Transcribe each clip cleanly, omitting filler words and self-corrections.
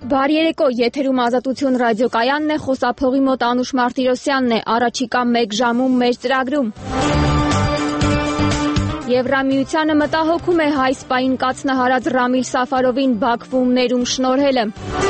Բարի երեկո, եթերում Ազատություն ռադիոկայանն է, խոսափողի մոտ Անուշ Մարտիրոսյանն է, առաջիկա 1 ժամում մեր ծրագրում։ Եվրամիությանը մտահոգում է հայ սպային կաթնահարած Ռամիլ Սաֆարովին Բաքվում ներում շնորհելը։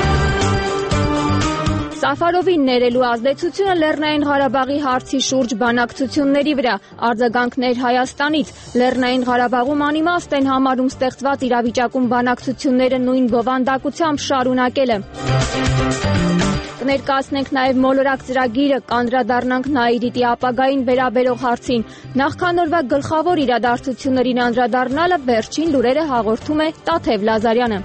Սաֆարովին ներելու ազդեցությունը Լեռնային Ղարաբաղի հարցի շուրջ բանակցությունների վրա, արձագանքներ Հայաստանից, Լեռնային Ղարաբաղում անիմաստ են համարում ստեղծված իրավիճակում բանակցությունները նույն բովանդակությամբ շարունակելը։ Կներկայացնենք նաև մոլորակ ծրագիրը, կանդրադառնանք Նաիրիտի ապագային վերաբերող հարցին։ Նախքան օրվա գլխավոր իրադարձություններին անդրադառնալը վերջին լուրերը հաղորդում է Տաթև Լազարյանը։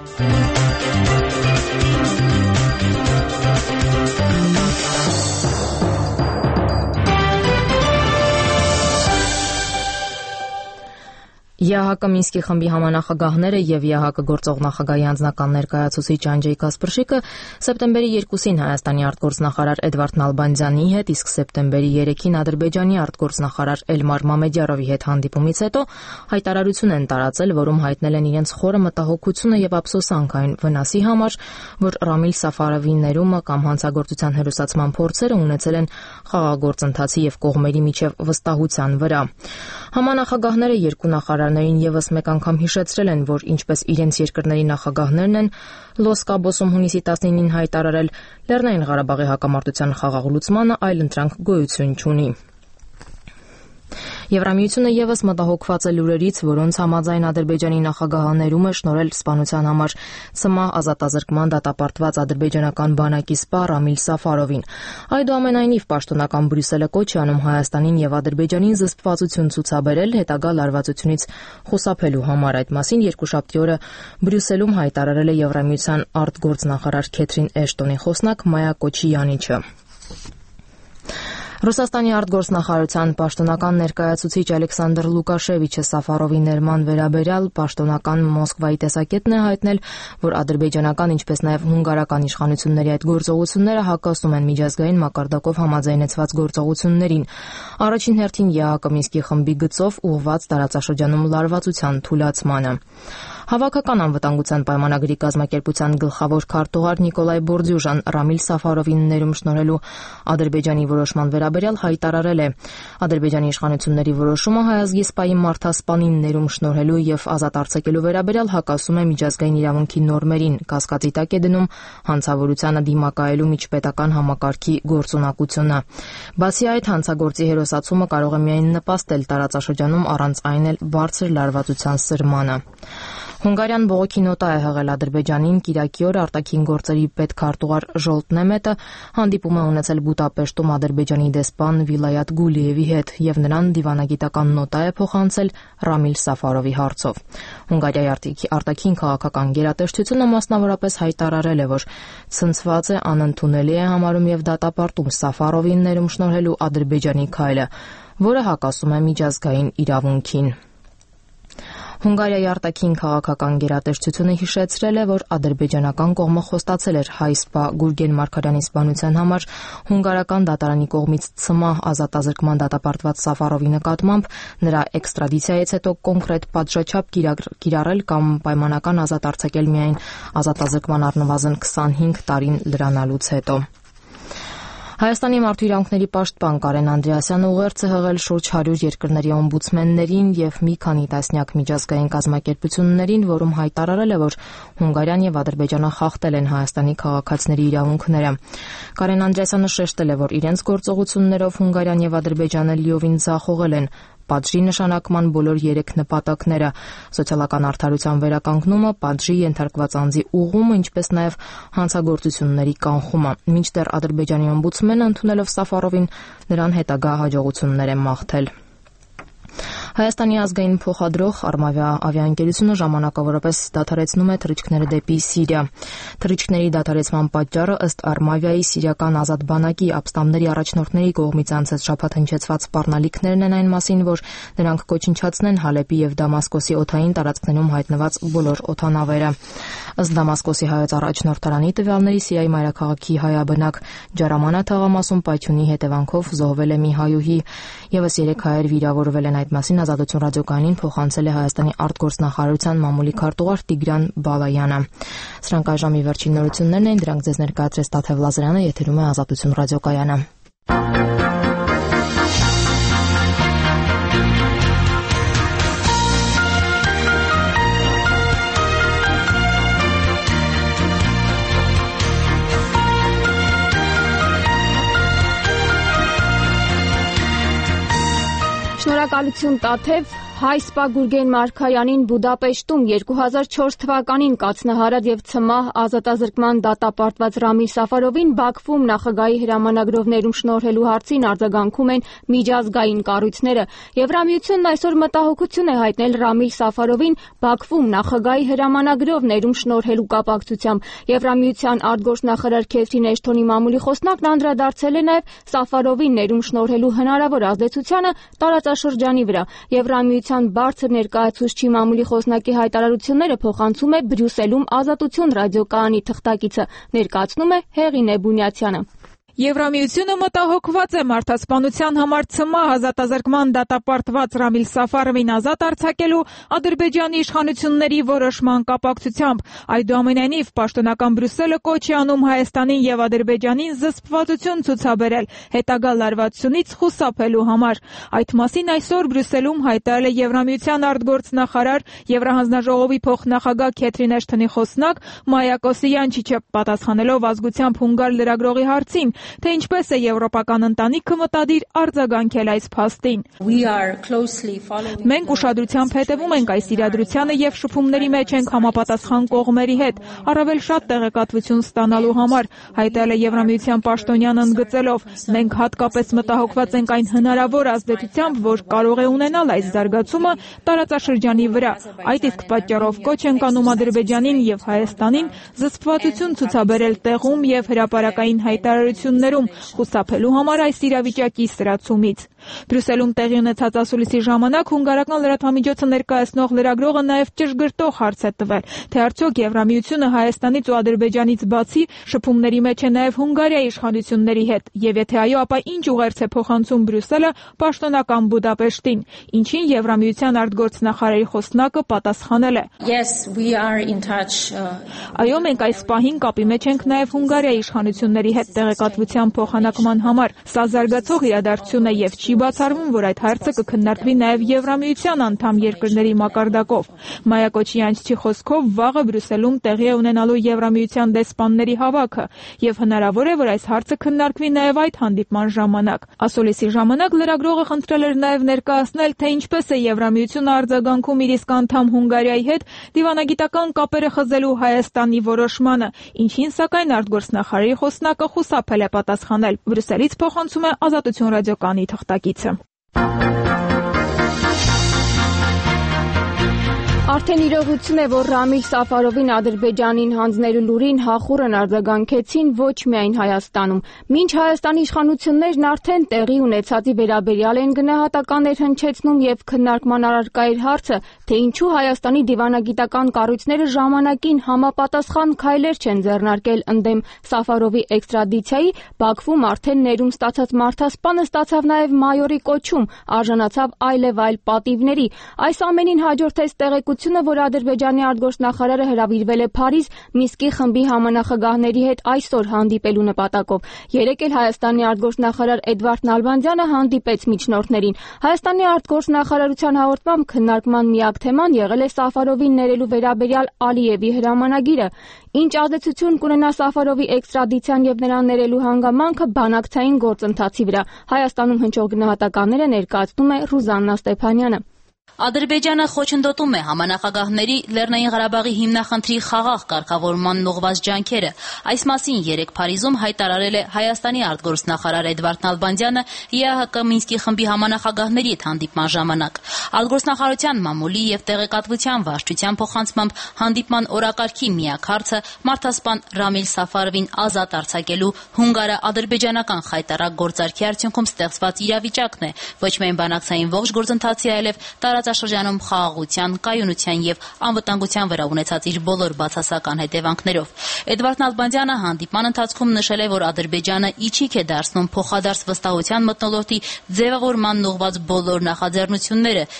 ԵԱՀԿ Մինսկի խմբի համանախագահները եւ ԵԱՀԿ գործող նախագահի անձնական ներկայացուցիչ Անջեյ Կասպրշիկը սեպտեմբերի 2-ին Հայաստանի արտգործնախարար Էդվարդ Նալբանդյանի հետ, իսկ սեպտեմբերի 3-ին Ադրբեջանի արտգործնախարար Էլմար Մամեդյարովի հետ հանդիպումից հետո հայտարարություն են տարածել, որում հայտնել են իրենց խորը մտահոգությունը եւ ափսոսանք այն վնասի համար, որ Ռամիլ Սաֆարովի ներումը կամ հանցագործության հերոսացման փորձերը ունեցել են խաղաղագործընթացի եւ կողմերի միջև վստահության վրա։ Համանախագահները երկու նախարարներին եւս մեկ անգամ հիշեցրել են, որ ինչպես իրենց երկրների նախագահներն են Լոս Կաբոսում հունիսի 19-ին հայտարարել, Լեռնային Ղարաբաղի հակամարտության խաղաղ լուծմանը այլընտրանք գոյություն չունի։ Եվրամիությունը եւս մտահոգված է լուրերից, որոնց համաձայն Ադրբեջանի նախագահը ներում է շնորհել սպանության համար ՑՄԱ ազատազրկման դատապարտված ադրբեջանական բանակի սպա Ռամիլ Սաֆարովին։ Այդուամենայնիվ պաշտոնական Բրյուսելը կոչ է անում Հայաստանին եւ Ադրբեջանին զսպվածություն ցուցաբերել հետագա լարվածությունից խուսափելու համար։ Այդ մասին երկուշաբթի օրը Բրյուսելում հայտարարել է Եվրամիության արտգործնախարար Քեթրին Էշտոնի խոսնակ Մայա Կոչիյանիչը։ Ռուսաստանի արտգործնախարարության պաշտոնական ներկայացուցիչ Ալեքսանդր Լուկաշևիչը Սաֆարովի ներման վերաբերյալ պաշտոնական Մոսկվայի տեսակետն է հայտնել, որ ադրբեջանական, ինչպես նաև հունգարական իշխանությունների այդ գործողությունները հակասում են միջազգային մակարդակով համաձայնեցված գործողություններին։ Առաջին հերթին ԵԱՀԿ Մինսկի խմբի գծով ուղղված տարածաշրջանում լարվածության թուլացմանը։ Հավաքական անվտանգության պայմանագրի կազմակերպության գլխավոր քարտուղար Նիկոլայ Բորդյուժան Ռամիլ Սաֆարովին ներում շնորհելու Ադրբեջանի որոշման վերաբերյալ հայտարարել է. Ադրբեջանի իշխանությունների որոշումը հայ ազգի սպայի մարդասպանին ներում շնորհելու եւ ազատ արձակելու վերաբերյալ հակասում է միջազգային իրավունքի նորմերին, կասկածի տակ է դնում հանցավորությանը դիմակայելու միջպետական համակարգի գործունակությունը։ Բացի այդ, հանցագործի հերոսացումը կարող է միայն նպաստել տարածաշրջանում առանց այն էլ բարձր լարվածության սրմանը։ Հունգարիան բողոքի նոտա է հղել Ադրբեջանին Կիրակի օր արտաքին գործերի պետքարտուղար Ժոլտ Նեմետը հանդիպում է ունեցել Բուդապեշտում Ադրբեջանի դեսպան Վիլայաթ Գուլիևի հետ եւ նրան դիվանագիտական նոտա է փոխանցել Ռամիլ Սաֆարովի հարցով։ Հունգարիայի արտաքին քաղաքական գերատեսչությունը մասնավորապես հայտարարել է, որ ցնցված է, անընդունելի է համարում եւ դատապարտում Սաֆարովին ներում շնորհելու Ադրբեջանի քայլը, որը հակասում է միջազգային իրավունքին։ Հունգարիայի արտաքին քաղաքական գերատեսչությունը հիշեցրել է, որ ադրբեջանական կողմը խոստացել էր հայ սպա Գուրգեն Մարգարյանի սպանության համար հունգարական դատարանի կողմից ՑՄԱ ազատազրկման դատապարտված Սաֆարովի նկատմամբ նրա էքստրադիցիայից հետո կոնկրետ պատժաչափ կիրառել կամ պայմանական ազատ արձակել միայն ազատազրկման առնվազն 25 տարին լրանալուց հետո։ Հայաստանի մարդու իրավունքների պաշտպան Կարեն Անդրեասյանը ուղերձ է հղել շուրջ 100 երկրների օմբուդսմեններին եւ մի քանի տասնյակ միջազգային կազմակերպություններին, որում հայտարարել է, որ Հունգարիան եւ Ադրբեջանը խախտել են Հայաստանի քաղաքացիների իրավունքները։ Կարեն Անդրեասյանը շեշտել է, որ իրենց գործողություններով Հունգարիան եւ Ադրբեջանը լիովին ձախողել են պատժի նշանակման բոլոր 3 նպատակները՝ սոցիալական արդարության վերականգնումը, պատժի ենթարկված անձի ուղղումը, ինչպես նաև հանցագործությունների կանխումը։ Մինչդեռ Ադրբեջանի օմբուդսմենը ընդունելով Սաֆարովին նրան հետագա հաջողություններ է մաղթել։ Հայաստանի ազգային փոխադրող Արմավիա ավիաընկերությունը ժամանակավորապես դադարեցնում է թռիչքները դեպի Սիրիա։ Թռիչքների դադարեցման պատճառը ըստ Արմավիայի սիրիական ազատ բանակի ապստամբների առաջնորդների կողմից անցած շաբաթ հնչեցված սպառնալիքներն են այն մասին, որ նրանք կոչնչացնեն Հալեպի եւ Դամասկոսի օդային տարածքներում հայտնված բոլոր օդանավերը։ Ըստ Դամասկոսի հայոց առաջնորդարանի տվյալների Սիրիայի մայրաքաղաքի հայաբնակ Ջարամանա թաղամասում պայթյունի հետևանքով զոհվել է մի հայուհի, եւս 3 հայեր վիրավորվել են, այդ մասին Ազատություն ռադիոկայանին փոխանցել է Հայաստանի արտգործնախարարության մամուլի քարտուղար Տիգրան Բալայանը։ Սրանք այժմի վերջին նորություններն են, դրանք ձեզ ներկայացրեց Տաթև Լազարյանը, եթերում է Ազատություն ռադիոկայանը։ Շնորհակալություն Տաթև, հայ սպա Գուրգեն Մարգարյանին Բուդապեշտում 2004 թվականին կաթնահարած եւ ցմահ ազատազրկման դատապարտված Ռամիլ Սաֆարովին Բաքվում նախագահի հրամանագրովներում շնորհելու հարցին արձագանքում են միջազգային կառույցները։ Եվրամիությունն այսօր մտահոգություն է հայտնել Ռամիլ Սաֆարովին Բաքվում նախագահի հրամանագրովներում շնորհելու կապակցությամբ։ Եվրամիության արտգործնախարար Քեթրին Էշթոնի մամուլի խոսնակն անդրադարձել է նաեւ Սաֆարովին ներում շնորհելու հնարավոր ազդեցությանը տարածաշրջանի վրա։ Եվրամիության բարձր ներկայացուցչի մամուլի խոսնակի հայտարարությունները փոխանցում է Բրյուսելում Ազատություն ռադիոկայանի թղթակիցը, ներկայացնում է Հեղինե Բունյացյանը։ Եվրամիությունը մտահոգված է մարդասպանության համար ցմահ ազատազրկման դատապարտված Ռամիլ Սաֆարովին ազատ արձակելու Ադրբեջանի իշխանությունների որոշման կապակցությամբ։ Այդուամենայնիվ, պաշտոնական Բրյուսելը կոչ է անում Հայաստանին եւ Ադրբեջանին զսպվածություն ցուցաբերել հետագա լարվածությունից խուսափելու համար։ Այդ մասին այսօր Բրյուսելում հայտարարել է Եվրամիության արտգործնախարար Եվրահանձնաժողովի փոխնախագահ Քեթրին Էշթոնի խոսնակ Մայա Կոսյանչիչը, պատասխանելով ազգությամբ հունգար լրագրողի հարցին, թե ինչպես է եվրոպական ընտանիքը մտադիր արձագանքել այս փաստին։ Մենք ուշադրությամբ հետևում ենք այս իրադրությանը եւ շփումների մեջ ենք համապատասխան կողմերի հետ, առավել շատ տեղեկատվություն ստանալու համար, հայտարարել է Եվրամիության պաշտոնյանը ընդգծելով. մենք հատկապես մտահոգված ենք այն հնարավոր ազդեցությամբ, որ կարող է ունենալ այս զարգացումը տարածաշրջանի վրա։ Այդ իսկ պատճառով կոչ ենք անում Ադրբեջանին եւ Հայաստանին զսպվածություն ցուցաբերել տեղում եւ հրապարակային հայտարարություններում խուսափելու համար այս իրավիճակի սրացումից։ Բրյուսելում տեղի ունեցած ասուլիսի ժամանակ հունգարական լրատվամիջոցը ներկայացնող լրագրողը նաև ճշգրտող հարց է տվել, թե արդյոք Եվրամիությունը Հայաստանից ու Ադրբեջանից բացի շփումների մեջ է նաև Հունգարիայի իշխանությունների հետ, եւ եթե այո, ապա ինչ ուղերձ է փոխանցում Բրյուսելը պաշտոնական Բուդապեշտին, ինչին Եվրամիության արտգործնախարարի խոսնակը պատասխանել է. Այո, մենք այս պահին կապի մեջ ենք նաև Հունգարիայի իշխանությունների հետ տեղեկատվության փոխանակման համար։ Սա զարգացող իրադարձություն է եւ չի բացառվում, որ այդ հարցը կքննարկվի նաև Եվրամիության անդամ երկրների մակարդակով։ Մայա Կոսյանչիչի խոսքով վաղը Բրյուսելում տեղի է ունենալու Եվրամիության դեսպանների հավաքը եւ հնարավոր է, որ այս հարցը քննարկվի նաև այդ հանդիպման ժամանակ։ Ասուլիսի ժամանակ լրագրողը խնդրել էր նաև ներկայացնել, թե ինչպես է Եվրամիությունը արձագանքում իր իսկ անդամ Հունգարիայի հետ դիվանագիտական կապերը խզելու Հայաստանի որոշմանը, ինչին սակայն արտգործնախարարի խոսնակը խուսափել է պատասխանել։ Բրյուսելից փոխանցում է Ազատություն ռադիոկայանի թղթակիցը։ Արդեն իրողություն է, որ Ռամիլ Սաֆարովին Ադրբեջանին հանձնելու լուրին հախուռն արձագանքեցին ոչ միայն Հայաստանում։ Մինչ Հայաստանի իշխանություններն արդեն տեղի ունեցածի վերաբերյալ են գնահատականներ հնչեցնում եւ քննարկման առարկա էր հարցը, թե ինչու Հայաստանի դիվանագիտական կառույցները ժամանակին համապատասխան քայլեր չեն ձեռնարկել ընդդեմ Սաֆարովի էքստրադիցիայի, Բաքվում արդեն ներում ստացած մարդասպանը ստացավ նաեւ մայորի կոչում, արժանացավ այլև այլ պատիվների։ Այս ամենին հաջորդեց տեղեկությունը, որ Ադրբեջանի արտգործնախարարը հրավիրվել է Փարիզ Մինսկի խմբի համանախագահների հետ այսօր հանդիպելու նպատակով։ Երեկ էլ Հայաստանի արտգործնախարար Էդվարդ Նալբանդյանը հանդիպեց միջնորդներին։ Հայաստանի արտգործնախարարության հաղորդմամբ քննարկման միակ թեման եղել է Սաֆարովին ներելու վերաբերյալ Ալիևի հրամանագիրը։ Ինչ ազդեցություն կունենա Սաֆարովի էքստրադիցիան եւ նրան ներելու հանգամանքը բանակցային գործընթացի վրա։ Հայաստանում հնչող գնահատականները ներկայացնում է Ռուզաննա Ստեփանյանը։ Ադրբեջանը խոչընդոտում է համանախագահների Լեռնային Ղարաբաղի հիմնախնդրի խաղաղ կարգավորման ուղղված ջանքերը։ Այս մասին երեկ Փարիզում հայտարարել է Հայաստանի արտգործնախարար Էդվարդ Նալբանդյանը ԵԱՀԿ Մինսկի խմբի համանախագահների հետ հանդիպման ժամանակ։ Արտգործնախարարության մամուլի եւ տեղեկատվության վարչության փոխանցմամբ հանդիպման օրակարգի միակ հարցը մարդասպան Ռամիլ Սաֆարովին ազատ արձակելու հունգարա-ադրբեջանական խայտառակ գործարքի արդյունքում ստեղծված իրավիճակն է, ոչ միայն բանակցային ողջ գործընթացի, այլև տարածաշրջանում խաղաղության, կայունության եւ անվտանգության վրա ունեցած իր բոլոր բացասական հետևանքներով։ Էդվարդ Նալբանդյանը հանդիպման ընթացքում նշել է, որ Ադրբեջանը իջիկ է դարձնում փոխադարձ վստահության մթնոլորտի ձևավորման ուղղված բոլոր նախաձեռնությունները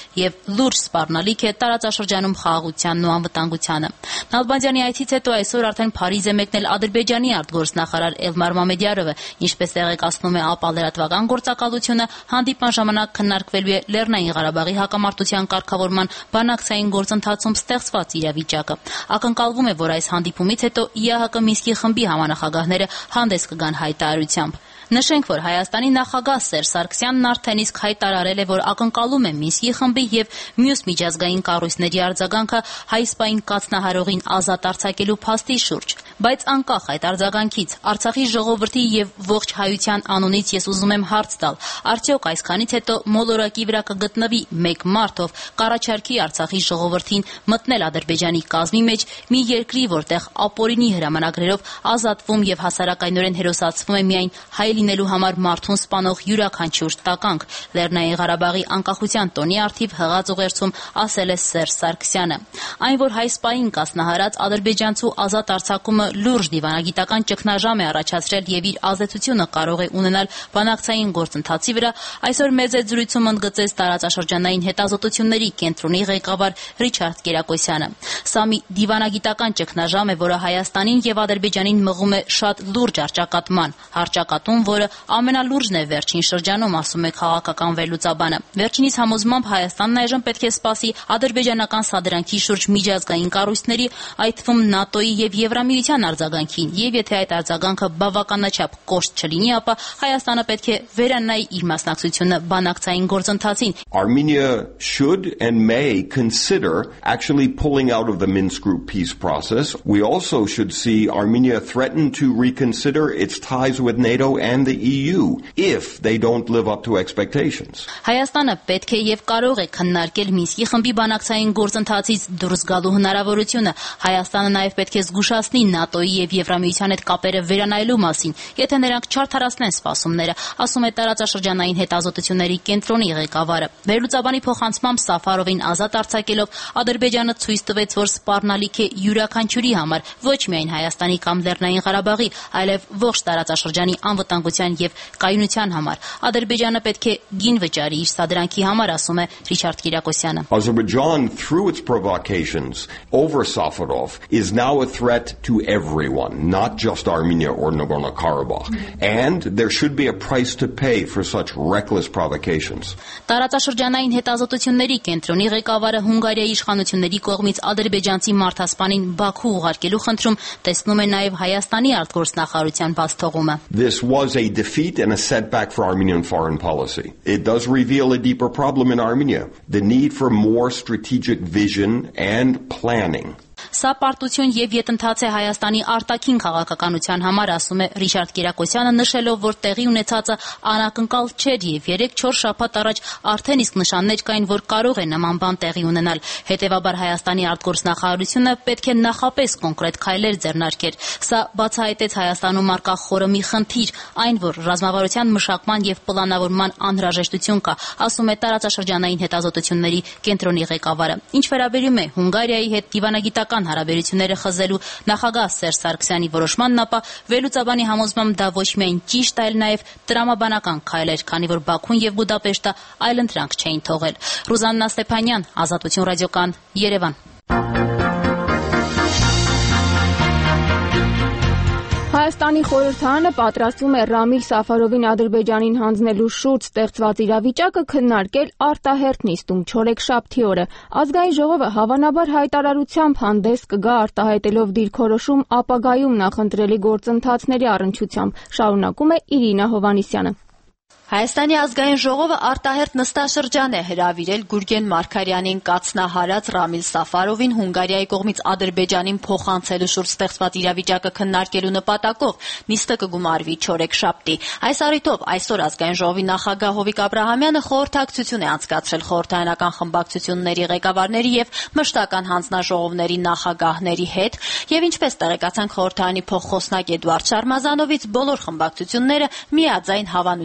եւ լուրջ սպառնալիք է տարածաշրջանում խաղաղությանն ու անվտանգությանը։ Նալբանդյանի այցից հետո այսօր արդեն Փարիզ է մեկնել Ադրբեջանի արտգործնախարար Էլմար Մամեդյարովը, ինչպես տեղեկացնում է ԱՊԱ լրատվական գործակալությունը, հանդիպման ժամանակ քննարկվելու է Լեռնային Ղարաբաղի հակամարտության կարգավորման բանակցային գործընթացում ստեղծված իրավիճակը։ Ակնկալվում է, որ այս հանդիպումից հետո ԻԱՀԿ Մինսկի խմբի համանախագահները հանդես կգան հայտարարությամբ։ Նշենք, որ Հայաստանի նախագահ Սերժ Սարգսյանն արդեն իսկ հայտարարել է, որ ակնկալում է Մինսկի խմբի եւ մյուս միջազգային կառույցների արձագանքը հայ-սպային կաթնահարողին ազատ արձակելու փաստի շուրջ։ Բայց անկախ այդ արձագանքից, Արցախի ժողովրդի եւ ողջ հայության անունից ես ուզում եմ հարց տալ. արդյոք այսքանից հետո մոլորակի վրա կգտնվի մեկ մարդ, ով կառաջարկի Արցախի ժողովրդին մտնել Ադրբեջանի կազմի մեջ, մի երկրի, որտեղ ապօրինի հրամանագրերով ազատվում եւ հասարակայնորեն հերոսացվում է միայն հայ լինելու համար մարդուն սպանող յուրաքանչյուր տականք, Լեռնային Ղարաբաղի անկախության տոնի առթիվ հղած ուղերձում ասել է Սերժ Սարգսյանը։ Այն, որ հայ-սպային կասնահարած ադրբեջանցու ազատ արձակումը լուրջ դիվանագիտական ճգնաժամ է առաջացրել եւ իր ազդեցությունը կարող է ունենալ բանակցային գործընթացի վրա, այսօր մեծ զրույցում ընդգծեց տարածաշրջանային հետազոտությունների կենտրոնի ղեկավար Ռիչարդ Կերակոսյանը։ Սա մի դիվանագիտական ճգնաժամ է, որը Հայաստանին եւ Ադրբեջանին մղում է շատ լուրջ առճակատման, հռչակատում, որը ամենալուրջն է վերջին շրջանում, ասում է քաղաքական վերլուծաբանը։ Վերջինիս համոզմամբ Հայաստանն այժմ պետք է սպասի ադրբեջանական սադրանքի շուրջ միջազգային կառույցների, այդ թվում ՆԱՏՕ-ի եւ Եվրամիության արձագանքին, եւ եթե այդ արձագանքը բավականաչափ կոշտ չլինի, ապա Հայաստանը պետք է վերանայի իր մասնակցությունը բանակցային գործընթացին։ Armenia should and may consider actually pulling out of the Minsk Group peace process. We also should see Armenia threaten to reconsider its ties with NATO and the EU if they don't live up to expectations. Հայաստանը պետք է եւ կարող է քննարկել Մինսկի խմբի բանակցային գործընթացից դուրս գալու հնարավորությունը։ Հայաստանը նաեւ պետք է զգուշացնի ՆԱՏՕ-ի եւ Եվրամիության հետ կապերը վերանայելու մասին, եթե նրանք չարդարացնեն սպասումները, ասում է տարածաշրջանային հետազոտությունների կենտրոնի ղեկավարը։ Վերլուծաբանի փոխանցմամբ Սաֆարովին ազատ արձակելով Ադրբեջանը ցույց տվեց, որ սպառնալիք է յուրաքանչյուրի համար, ոչ միայն Հայաստանի կամ Լեռնային Ղարաբաղի, այլև ողջ տարածաշրջանի անվտանգության եւ կայունության համար։ Ադրբեջանը պետք է գին վճարի իր սադրանքի համար, ասում է Ռիչարդ Կիրակոսյանը։ Azerbaijan, through its provocations over Safarov, is now a threat to everyone, not just Armenia or Nagorno-Karabakh. And there should be a price to pay for such reckless provocations. Տարածաշրջանային հետազոտությունների կենտրոնի ղեկավարը Հունգարիայի իշխանությունների կողմից ադրբեջանցի մարդասպանին Բաքու ուղարկելու խնդրում տեսնում է նաև Հայաստանի արտգործնախարարության բացթողումը. This was a defeat and a setback for Armenian foreign policy. It does reveal a deeper problem in Armenia, the need for more strategic vision and planning. Սա պարտություն եւ յետընթաց է Հայաստանի արտաքին քաղաքականության համար, ասում է Ռիչարդ Կիրակոսյանը, նշելով, որ տեղի ունեցածը անակնկալ չէր եւ 3-4 շաբաթ առաջ արդեն իսկ նշաններ կային, որ կարող է նման բան տեղի ունենալ։ Հետևաբար Հայաստանի արտգործնախարարությունը պետք է նախապես կոնկրետ քայլեր ձեռնարկեր։ Սա բացահայտեց Հայաստանում առկա խորը մի խնդիր, այն, որ ռազմավարության մշակման եւ պլանավորման անհրաժեշտություն կա, ասում է տարածաշրջանային հետազոտությունների կենտրոնի ղեկավարը։ Ինչ վերաբերում է Հունգարիայի հետ դիվանագիտական հարաբերությունները խզելու նախագահ Սերժ Սարգսյանի որոշմանն, ապա վերլուծաբանի համոզմամբ դա ոչ միայն ճիշտ, այլ նաև տրամաբանական քայլ էր, քանի որ Բաքուն եւ Բուդապեշտը այլընտրանք չէին թողել։ Ռուզաննա Ստեփանյան, Ազատություն ռադիոկան, Երևան։ Հայաստանի խորհրդարանը պատրաստվում է Ռամիլ Սաֆարովին Ադրբեջանին հանձնելու շուրջ ստեղծված իրավիճակը քննարկել արտահերթ նիստում չորեքշաբթի օրը։ Ազգային ժողովը հավանաբար հայտարարությամբ հանդես կգա արտահայտելով դիրքորոշում ապագայում նախընտրելի գործընթացների առնչությամբ, շարունակում է Իրինա Հովհաննիսյանը։ Հայաստանի ազգային ժողովը արտահերթ նստաշրջան է հրավիրել Գուրգեն Մարգարյանին կացնահարած Ռամիլ Սաֆարովին Հունգարիայի կողմից Ադրբեջանին փոխանցելու շուրջ ստեղծված իրավիճակը քննարկելու նպատակով նիստը կգումարվի չորեքշաբթի։ Այս առիթով այսօր ազգային ժողովի նախագահ Հովիկ Աբրահամյանը խորհրդակցություն է անցկացրել խորհրդարանական խմբակցությունների ղեկավարների եւ մշտական հանձնաժողովների նախագահների հետ, եւ ինչպես տեղեկացանք խորհրդարանի փոխխոսնակ Էդուարդ Շարմազանովից, բոլոր խմբակցությունները միաձայն հավանության են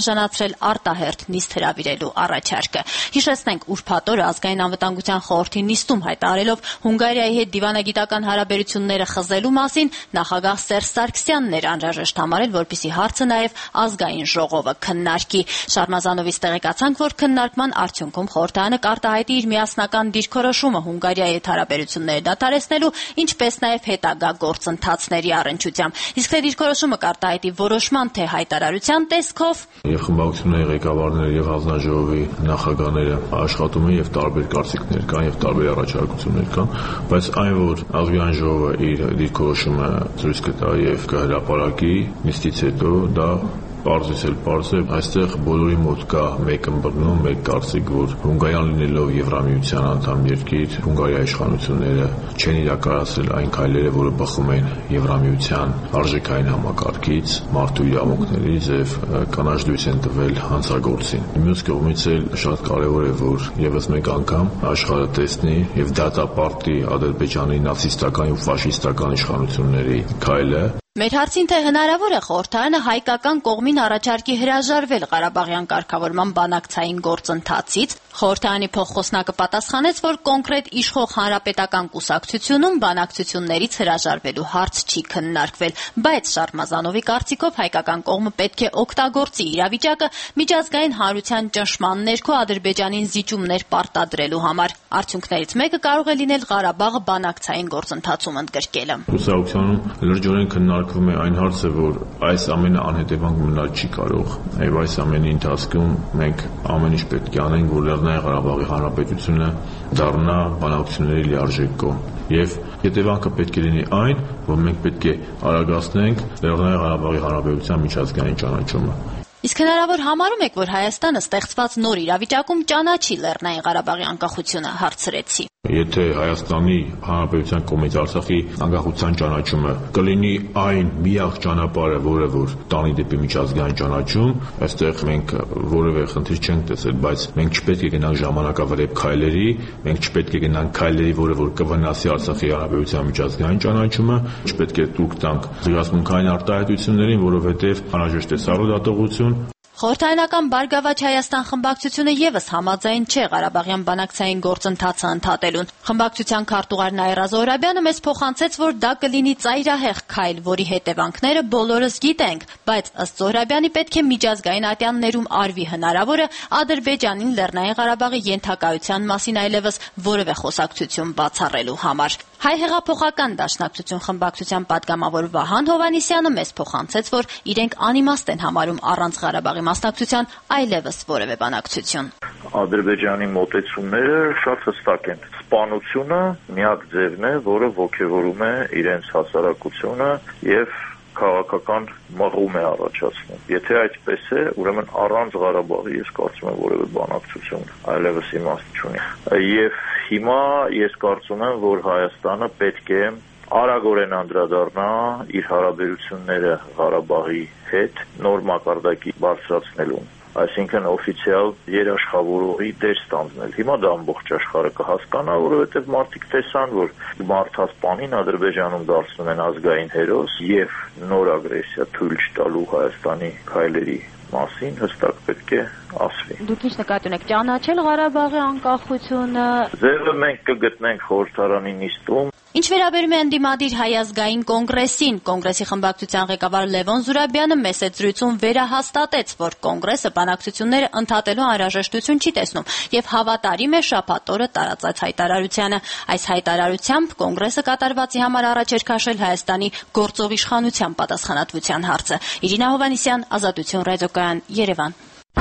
արժանացրել արտահերթ նիստ հրավիրելու առաջարկը։ Հիշեցնենք, ուրբաթ օրը Ազգային անվտանգության խորհրդի նիստում հայտարարելով Հունգարիայի հետ դիվանագիտական հարաբերությունները խզելու մասին, նախագահ Սերժ Սարգսյանն էր անհրաժեշտ համարել, որպեսզի հարցը նաև Ազգային ժողովը քննարկի։ Շարմազանովից տեղեկացանք, որ քննարկման արդյունքում խորհրդարանը կարտահայտի իր միասնական դիրքորոշումը Հունգարիայի հետ հարաբերությունները դադարեցնելու, ինչպես նաև հետագա գործընթացների առնչությամբ։ Իսկ թե դիրքորոշումը կարտահայտի որոշման թե հայտարարության տեսքով, եւ խմբակցությունների ղեկավարները եւ հանձնաժողովի նախագահները աշխատում են եւ տարբեր կարծիքներ կան եւ տարբեր առաջարկություններ կան, բայց այն, որ Ազգային ժողովը իր դիրքորոշումը ցույց կտա եւ կհրապարակի նիստից հետո, դա Պարզից էլ պարզ է, այստեղ բոլորի մոտ կա մեկ ըմբռնում, մեկ կարծիք, որ Հունգարիան լինելով Եվրամիության անդամ երկիր, Հունգարիայի իշխանությունները չեն իրականացրել այն քայլերը, որը բխում են Եվրամիության արժեքային համակարգից, մարդու իրավունքներից եւ կանաչ դույս են տվել հանցագործին։ Մյուս կողմից էլ շատ կարեւոր է, որ եւս մեկ անգամ աշխարհը տեսնի եւ դատապարտի Ադրբեջանի նացիստական ու ֆաշիստական իշխանությունների քայլը։ Մեր հարցին թե հնարավոր է խորհրդարանը հայկական կողմին առաջարկի հրաժարվել Ղարաբաղյան կարգավորման բանակցային գործընթացից, խորհրդարանի փոխխոսնակը պատասխանեց, որ կոնկրետ իշխող հանրապետական կուսակցությունում բանակցություններից հրաժարվելու հարց չի քննարկվել, բայց Շարմազանովի կարծիքով հայկական կողմը պետք է օգտագործի իրավիճակը միջազգային հանրության ճնշման ներքո Ադրբեջանին զիջումներ պարտադրելու համար։ Արդյունքներից մեկը կարող է լինել Ղարաբաղը բանակցային գործընթացում ընդգրկելը։ Կուսակցությունում լրջորեն քննարկվում է այն հարցը, որ այս ամենը անհետևանք մնալ չի կարող, եւ այս ամենի ընթացքում մենք ամեն ինչ պետք է անենք, որ Լեռնային Ղարաբաղի Հանրապետությունը դառնա բանակցությունների լիարժեք կողմ։ Եվ հետևանքը պետք է լինի այն, որ մենք պետք է արագացնենք Լեռնային Ղարաբաղի Հանրապետության միջազգային ճանաչումը։ Իսկ հնարավոր համարում եք, որ Հայաստանը ստեղծված նոր իրավիճակում ճանաչի Լեռնային Ղարաբաղի անկախությունը, հարցրեցի։ Եթե Հայաստանի Հանրապետության կողմից Արցախի անկախության ճանաչումը կլինի այն միակ ճանապարհը, որը որ տանի դեպի միջազգային ճանաչում, այստեղ մենք որևէ խնդիր չենք տեսել, բայց մենք չպետք է գնանք ժամանակավրեպ քայլերի, մենք չպետք է գնանք քայլերի, որը որ կվնասի Արցախի Հանրապետության միջազգային ճանաչումը, չպետք է տուր տանք զգացմունքային արտահայտություններին, որովհետև անհրաժեշտ է սառնոդատողություն։ Խորհրդարանական Բարգավաճ Հայաստան խմբակցությունը եւս համաձայն չէ Ղարաբաղյան բանակցային գործընթացը ընդհատելուն։ Խմբակցության քարտուղար Նաիրա Զոհրաբյանը մեզ փոխանցեց, որ դա կլինի ծայրահեղ քայլ, որի հետևանքները բոլորս գիտենք, բայց ըստ Զոհրաբյանի պետք է միջազգային ատյաններում արվի հնարավորը Ադրբեջանին Լեռնային Ղարաբաղի ենթակայության մասին այլևս որևէ խոսակցություն բացառելու համար։ Հայ հեղափոխական դաշնակցություն խմբակցության պատգամավոր Վահան Հովհաննիսյանը մեզ փոխանցեց, որ իրենք անիմաստ են համարում առանց Ղարաբաղի մասնակցության այլևս որևէ բանակցություն։ Ադրբեջանի մոտեցումները շատ հստակ են։ Սպանությունը միակ ձևն է, որը ոգևորում է իրենց հասարակությունը եւ քաղաքական մղում է առաջացնում։ Եթե այդպես է, ուրեմն առանց Ղարաբաղի ես կարծում եմ որևէ բանակցություն այլևս իմաստ չունի։ Եվ հիմա ես կարծում եմ, որ Հայաստանը պետք է արագորեն անդրադառնա իր հարաբերությունները Ղարաբաղի հետ նոր մակարդակի բարձրացնելուն, այսինքն օֆիցիալ երաշխավորողի դեր ստանձնել։ Հիմա դա ամբողջ աշխարհը կհասկանա, որովհետև մարդիկ տեսան, որ մարդասպանին Ադրբեջանում դարձնում են ազգային հերոս եւ նոր ագրեսիա թույլ չտալու Հայաստանի քայլերի մասին հստակ պետք է ասվի։ Դուք ինչ նկատի ունեք, ճանաչել Ղարաբաղի անկախությունը։ Ձևը մենք կգտնենք խորհրդարանի նիստում։ Ինչ վերաբերում է ընդդիմադիր Հայ ազգային կոնգրեսին, կոնգրեսի խմբակցության ղեկավար Լևոն Զուրաբյանը մեծ զրույցում վերահաստատեց, որ կոնգրեսը բանակցությունները ընդհատելու անհրաժեշտություն չի տեսնում եւ հավատարիմ է շաբաթ օրը տարածած հայտարարությանը։ Այս հայտարարությամբ կոնգրեսը կատարվածի համար առաջ էր քաշել Հայաստանի գործող իշխանության պատասխանատվության հարցը։ Իրինա Հովհաննիսյան, Ազատություն ռադիոկայան, Երևան։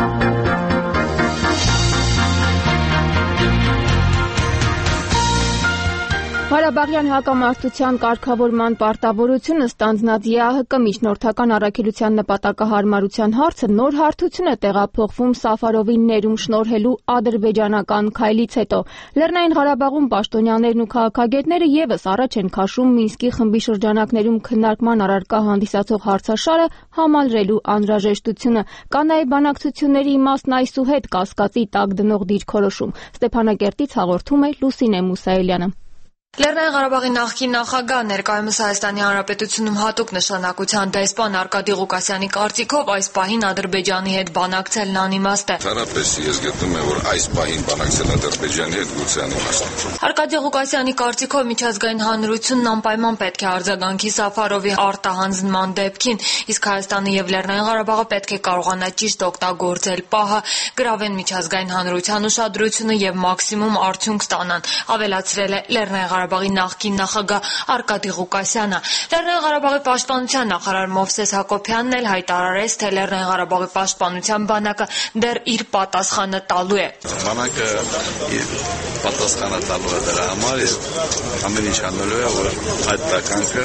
Ղարաբաղյան հակամարտության կարգավորման պարտավորությունը ստանձնած ԵԱՀԿ միջնորդական առաքելության նպատակահարմարության հարցը նոր հարթություն է տեղափոխվում Սաֆարովի ներում շնորհելու ադրբեջանական քայլից հետո։ Լեռնային Ղարաբաղում պաշտոնյաներն ու քաղաքագետները եւս առաջ են քաշում Մինսկի խմբի շրջանակներում քննարկման առարկա հանդիսացող հարցաշարը համալրելու անհրաժեշտությունը։ Կա նաեւ բանակցությունների իմաստն այսուհետ կասկածի տակ դնող դիրքորոշում։ Ստեփանակերտից հաղորդում է Լուսինե Մուսայելյանը։ Լեռնային Ղարաբաղի նախկին նախագահ ներկայումս Հայաստանի Հանրապետությունում հատուկ նշանակության դեսպան Արկադի Ղուկասյանի կարծիքով այս պահին Ադրբեջանի հետ բանակցելն անիմաստ է։ Հարաբերս ես գտնում եմ, որ այս պահին բանակցել Ադրբեջանի հետ գուցե անիմաստ է։ Արկադի Ղուկասյանի կարծիքով միջազգային հանրությունն անպայման պետք է արձագանքի Սաֆարովի արտահանձնման դեպքին, իսկ Հայաստանը եւ Լեռնային Ղարաբաղը պետք է կարողանա ճիշտ օգտագործել պահը, գրավեն միջազգային հանրության ուշադրությունը եւ մաքսիմում արդյունք ստանան, ավելացրել է Լեռնային Ղարաբաղի նախկին նախագահ Արկադի Ղուկասյանը։ Լեռնային Ղարաբաղի պաշտպանության նախարար Մովսես Հակոբյանն էլ հայտարարեց, թե Լեռնային Ղարաբաղի պաշտպանության բանակը դեռ իր պատասխանը տալու է։ Բանակը իր պատասխանը տալու է դրա համար եւ ամեն ինչ անելու է, որ այդ տականքը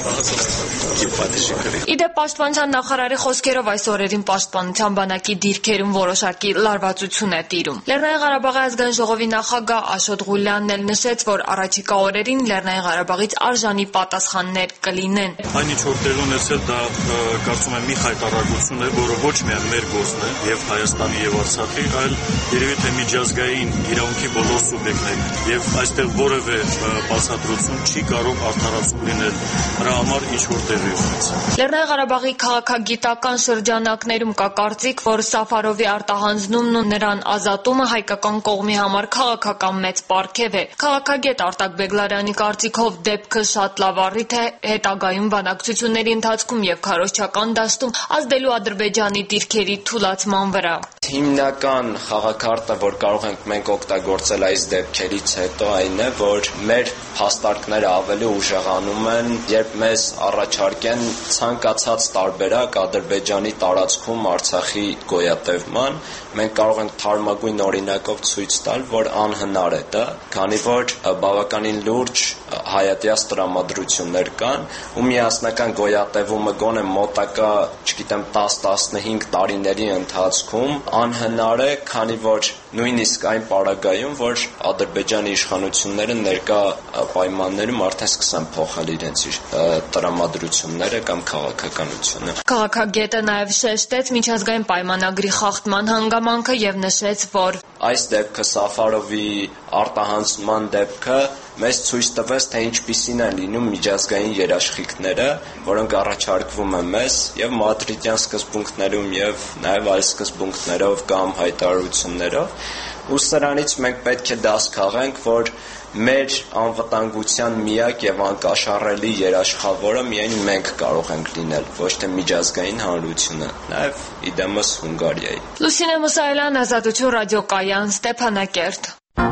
կիպատիշի կրի։ Իդեպ պաշտպանության նախարարի խոսքերով այս օրերին պաշտպանության բանակի դիրքերում որոշակի լարվածություն է տիրում։ Լեռնային Ղարաբաղի ազգային ժողովի նախագահ Աշոտ Ղուլյանն էլ նշեց, որ առաջիկա օրերին Լեռնային Ղարաբաղից արժանի պատասխաններ կլինեն։ Այն ինչ որ տեղ ունեցել, դա կարծում եմ մի խայտարարություն է, որը ոչ միայն մեր գործն է եւ Հայաստանի եւ Արցախի, այլ երևի թե միջազգային իրավունքի բոլոր սուբյեկտներն են։ Եվ այստեղ որևէ բացատրություն չի կարող արդարացում լինել դրա համար ինչ որ տեղի ունեցել։ Լեռնային Ղարաբաղի քաղաքագիտական շրջանակներում կա կարծիք, որ Սաֆարովի արտահանձնումն ու նրան ազատումը հայկական կողմի համար քաղաքական մեծ պարգև է։ Քաղաքագետ Արտակ Բեգլարյանի կարծիքով դեպքը շատ լավ առիթ է հետագայում բանակցությունների ընթացքում եւ քարոզչական դաշտում ազդելու Ադրբեջանի դիրքերի թուլացման վրա։ Հիմնական խաղակարտը, որ կարող ենք մենք օգտագործել այս դեպքերից հետո, այն է, որ մեր փաստարկները ավելի ուժեղանում են, երբ մեզ առաջարկեն ցանկացած տարբերակ Ադրբեջանի տարածքում Արցախի գոյատևման, մենք կարող ենք թարմագույն օրինակով ցույց տալ, որ անհնար է դա, քանի որ բավականին լուրջ հայատյաց տրամադրություններ կան, ու միասնական գոյատևումը գոնե մոտակա, չգիտեմ, 10-15 տարիների ընթացքում անհնար է, քանի որ նույնիսկ այն պարագայում, որ Ադրբեջանի իշխանությունները ներկա պայմաններում արդեն սկսեն փոխել իրենց տրամադրությունները կամ քաղաքականությունը։ Քաղաքագետը նաև շեշտեց միջազգային պայմանագրի խախտման հանգամանքը եւ նշեց, որ այս դեպքը Սաֆարովի արտահանձնման դեպքը մեզ ցույց տվեց, թե ինչպիսին են լինում միջազգային երաշխիքները, որոնք առաջարկվում են մեզ եւ մադրիդյան սկզբունքներում եւ նաեւ այլ սկզբունքներով կամ հայտարարություններով, ու սրանից մենք պետք է դաս քաղենք, որ մեր անվտանգության միակ եւ անկաշառելի երաշխավորը միայն մենք կարող ենք լինել, ոչ թե միջազգային հանրությունը, նաեւ իդեմս Հունգարիայի։ Լուսինե Մուսայելյան, Ազատություն ռադիոկայան, Ստեփանակերտ։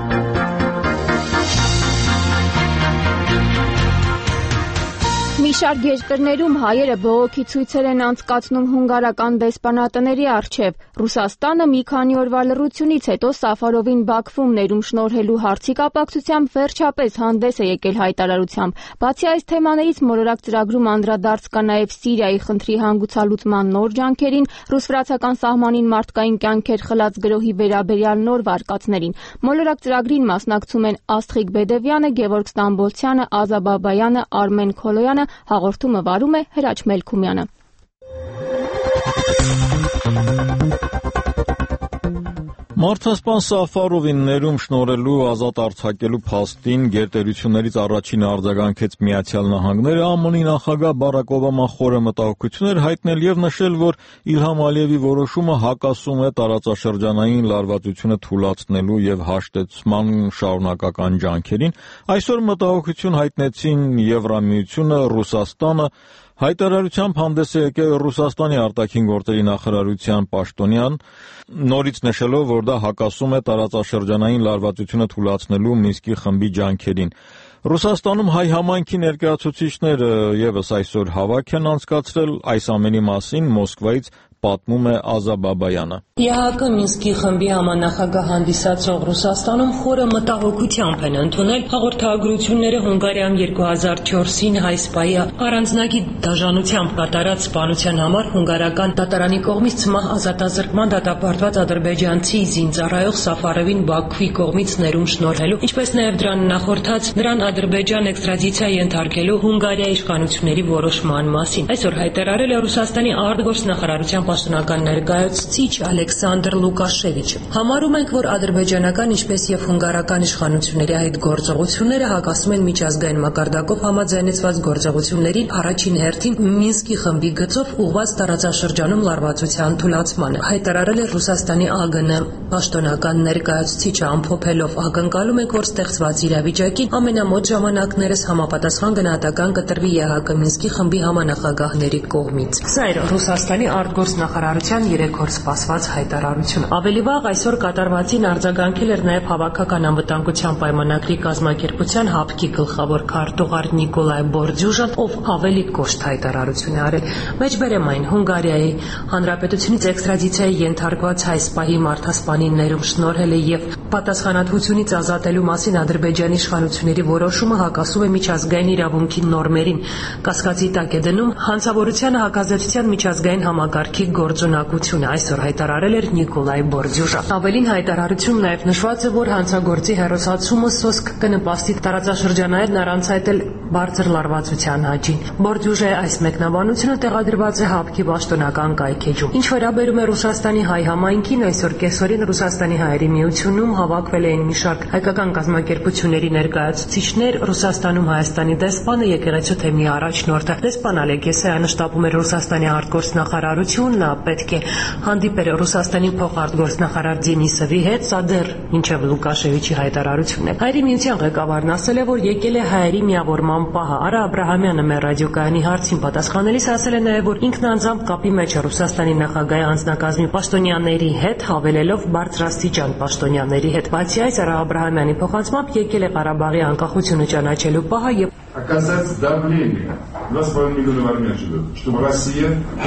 Մի շարք երկրներում հայերը բողոքի ցույցեր են անցկացնում հունգարական դեսպանատների առջև։ Ռուսաստանը մի քանի օրվա լռությունից հետո Սաֆարովին Բաքվում ներում շնորհելու հարցի կապակցությամբ վերջապես հանդես է եկել հայտարարությամբ։ Բացի այս թեմաներից մոլորակ ծրագրում անդրադարձ կա նաև Սիրիայի խնդրի հանգուցալուծման նոր ջանքերին, ռուս-վրացական սահմանին մարդկային կյանքեր խլած գրոհի վերաբերյալ նոր վարկածներին։ Մոլորակ ծրագրին մասնակցում են Աստղիկ Բեդևյանը, Գևորգ Ստամբոլցյանը, Ազա Բաբայանը, Արմեն Քոլոյանը, հաղորդումը վարում է Հրաչ Մելքումյանը։ Մարդասպան Սաֆարովին ներում շնորհելու ազատ արձակելու փաստին գերտերություններից առաջինը արձագանքեց Միացյալ Նահանգները, ԱՄՆ-ի նախագահ Բարակ Օբաման խորը մտահոգություն էր հայտնել եւ նշել, որ Իլհամ Ալիևի որոշումը հակասում է տարածաշրջանային լարվածությունը թուլացնելու եւ հաշտեցման շարունակական ջանքերին։ Այսօր մտահոգություն հայտնեցին Եվրամիությունը, Ռուսաստանը։ Հայտարարությամբ հանդես է եկել Ռուսաստանի արտաքին գործերի նախարարության պաշտոնյան, նորից նշելով, որ դա հակասում է տարածաշրջանային լարվածությունը թուլացնելու Մինսկի խմբի ջանքերին։ Ռուսաստանում հայ համայնքի ներկայացուցիչները եւս այսօր հավաք են անցկացրել, այս ամենի մասին Մոսկվայից պատմում է Ազա Բաբայանը։ ԵԱՀԿ Մինսկի խմբի համանախագահ հանդիսացող Ռուսաստանում խորը մտահոգությամբ են ընդունել հաղորդագրությունները Հունգարիայում 2004-ին հայ-սպայի առանձնակի դաժանությամբ կատարած սպանության համար հունգարական դատարանի կողմից ցմահ ազատազրկման դատապարտված ադրբեջանցի զինծառայող Սաֆարովին Բաքվի կողմից ներում շնորհելու, ինչպես նաև դրան նախորդած նրան Ադրբեջան էքստրադիցիա ենթարկելու Հունգարիայի իշխանությունների որոշման մասին։ Այսօր հայտարարել է Ռուսաստանի արտգործնախարարության պաշտոնական ներկայացուցիչ Ալեքսանդր Լուկաշևիչը։ Համարում ենք, որ ադրբեջանական ինչպես եւ հունգարական իշխանությունների այդ գործողությունները հակասում են միջազգային մակարդակով համաձայնեցված գործողություններին, առաջին հերթին Մինսկի խմբի գծով ուղղված տարածաշրջանում լարվածության թույլատրմանը։ Հայտարարել է Ռուսաստանի ԱԳՆ պաշտոնական ներկայացուցիչը, ամփոփելով ակնկալում ենք, որ ստեղծված իրավիճակին ամենամոտ ժամանակներս համապատասխան գնահատական կտրվի ԵՀԿ Մինսկի խմբի համանախագահների կողմից։ Սա էր Ռուսաստանի արտգործնախարարության 3 օր սպասված հայտարարությունը։ Ավելի վաղ այսօր կատարվածին արձագանքել էր նաև Հավաքական անվտանգության պայմանագրի կազմակերպության ՀԱՊԿ-ի գլխավոր քարտուղար Նիկոլայ Բորդյուժան, ով ավելի կոշտ հայտարարություն է արել։ Մեջբերեմ այն Հունգարիայի Հանրապետությունից էքստրադիցիայի ենթարկված հայ սպայի մարդասպանիներում շնորհել է եւ պատասխանատվությունից ազատելու մասին Ադրբեջանի իշխանությունների որոշումը հակասում է միջազգային իրավունքի նորմերին, կասկածի տակ է դնում հանցավորությանը հակազդեցության միջազգային համակարգի գործունակությունը, այսօր հայտարարել էր Նիկոլայ Բորդյուժան։ Ավելին հայտարարությունում նաև նշված է, որ հանցագործի հեռացումը սոսկ կնպաստի տարածաշրջանային առանց այտել բարձր լարվածության աճին։ Բորդյուժայի այս մեկնաբանությունը տեղադրված է ՀԱՊԿ-ի պաշտոնական կայքեջում։ Ինչ վերաբերում է Ռուսաստանի հայ համայնքին, այսօր կեսօրին Ռուսաստանի հայերի միությունում հավաքվել էին մի շարք հայկական կազմակերպությունների ներկայացուցիչներ, Ռուսաստանում Հայաստանի դեսպանը, եկեղեցու թեմի առաջնորդը դեսպան Олег Եսայանը շտապում էր Ռուսաստանի արտգործնախարարություն, նա պետք է հանդիպեր Ռուսաստանի փոխարտգործնախարար Դենիսովի հետ, սա դեռ մինչև Լուկաշևիչի հայտարարությունն է։ Հայերի միության ղեկավարն ասել է, որ եկել է հայերի միավորման պահը։ Արա Աբրահամյանը մեր ռադիոկայանի հարցին պատասխանելիս ասել է նաև, որ ինքն անձամբ կապի մեջ է Ռուսաստանի նախագահի անձնակազմի պաշտոնյաների հետ, հավելելով բարձրաստիճան պաշտոնյաների հետ։ Բացի այս, Արա Աբրահամյանի փոխանցմամբ եկել է Ղարաբաղի անկախությունը ճանաչելու պահը եւ оказать давление. 2,5 миллиона армян живет, чтобы Россия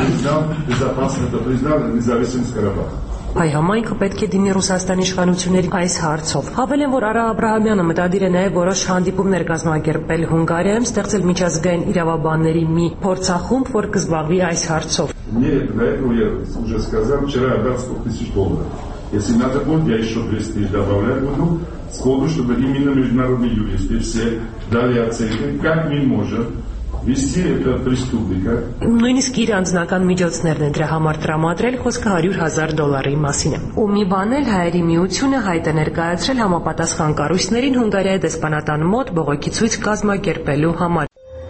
признала независимость Карабаха. Հայ համայնքը պետք է դիմի Ռուսաստանի իշխանությունների այս հարցով։ Հավելեն, որ Արա Աբրահամյանը մտադիր է նաև որոշ հանդիպումներ կազմակերպել Հունգարիայում, ստեղծել միջազգային իրավաբանների մի փորձախումբ, որ կզբաղվի այս հարցով։ Мне для этого я уже сказал, вчера отдал $100,000. Если надо будет, я еще 200 тысяч добавлять буду, сходу, чтобы именно международные юристы все дали оценку, как мы можем вести это преступника. Նույնիսկ իր անձնական միջոցներն է դրա համար տրամադրել, խոսքը $100,000 մասին է։ Ու մի բան էլ հայերի միությունը հայտ է ներկայացրել համապատասխան կառույցներին Հունգարիայի դեսպանատան մոտ բողոքի ցույց կազմակերպելու համար։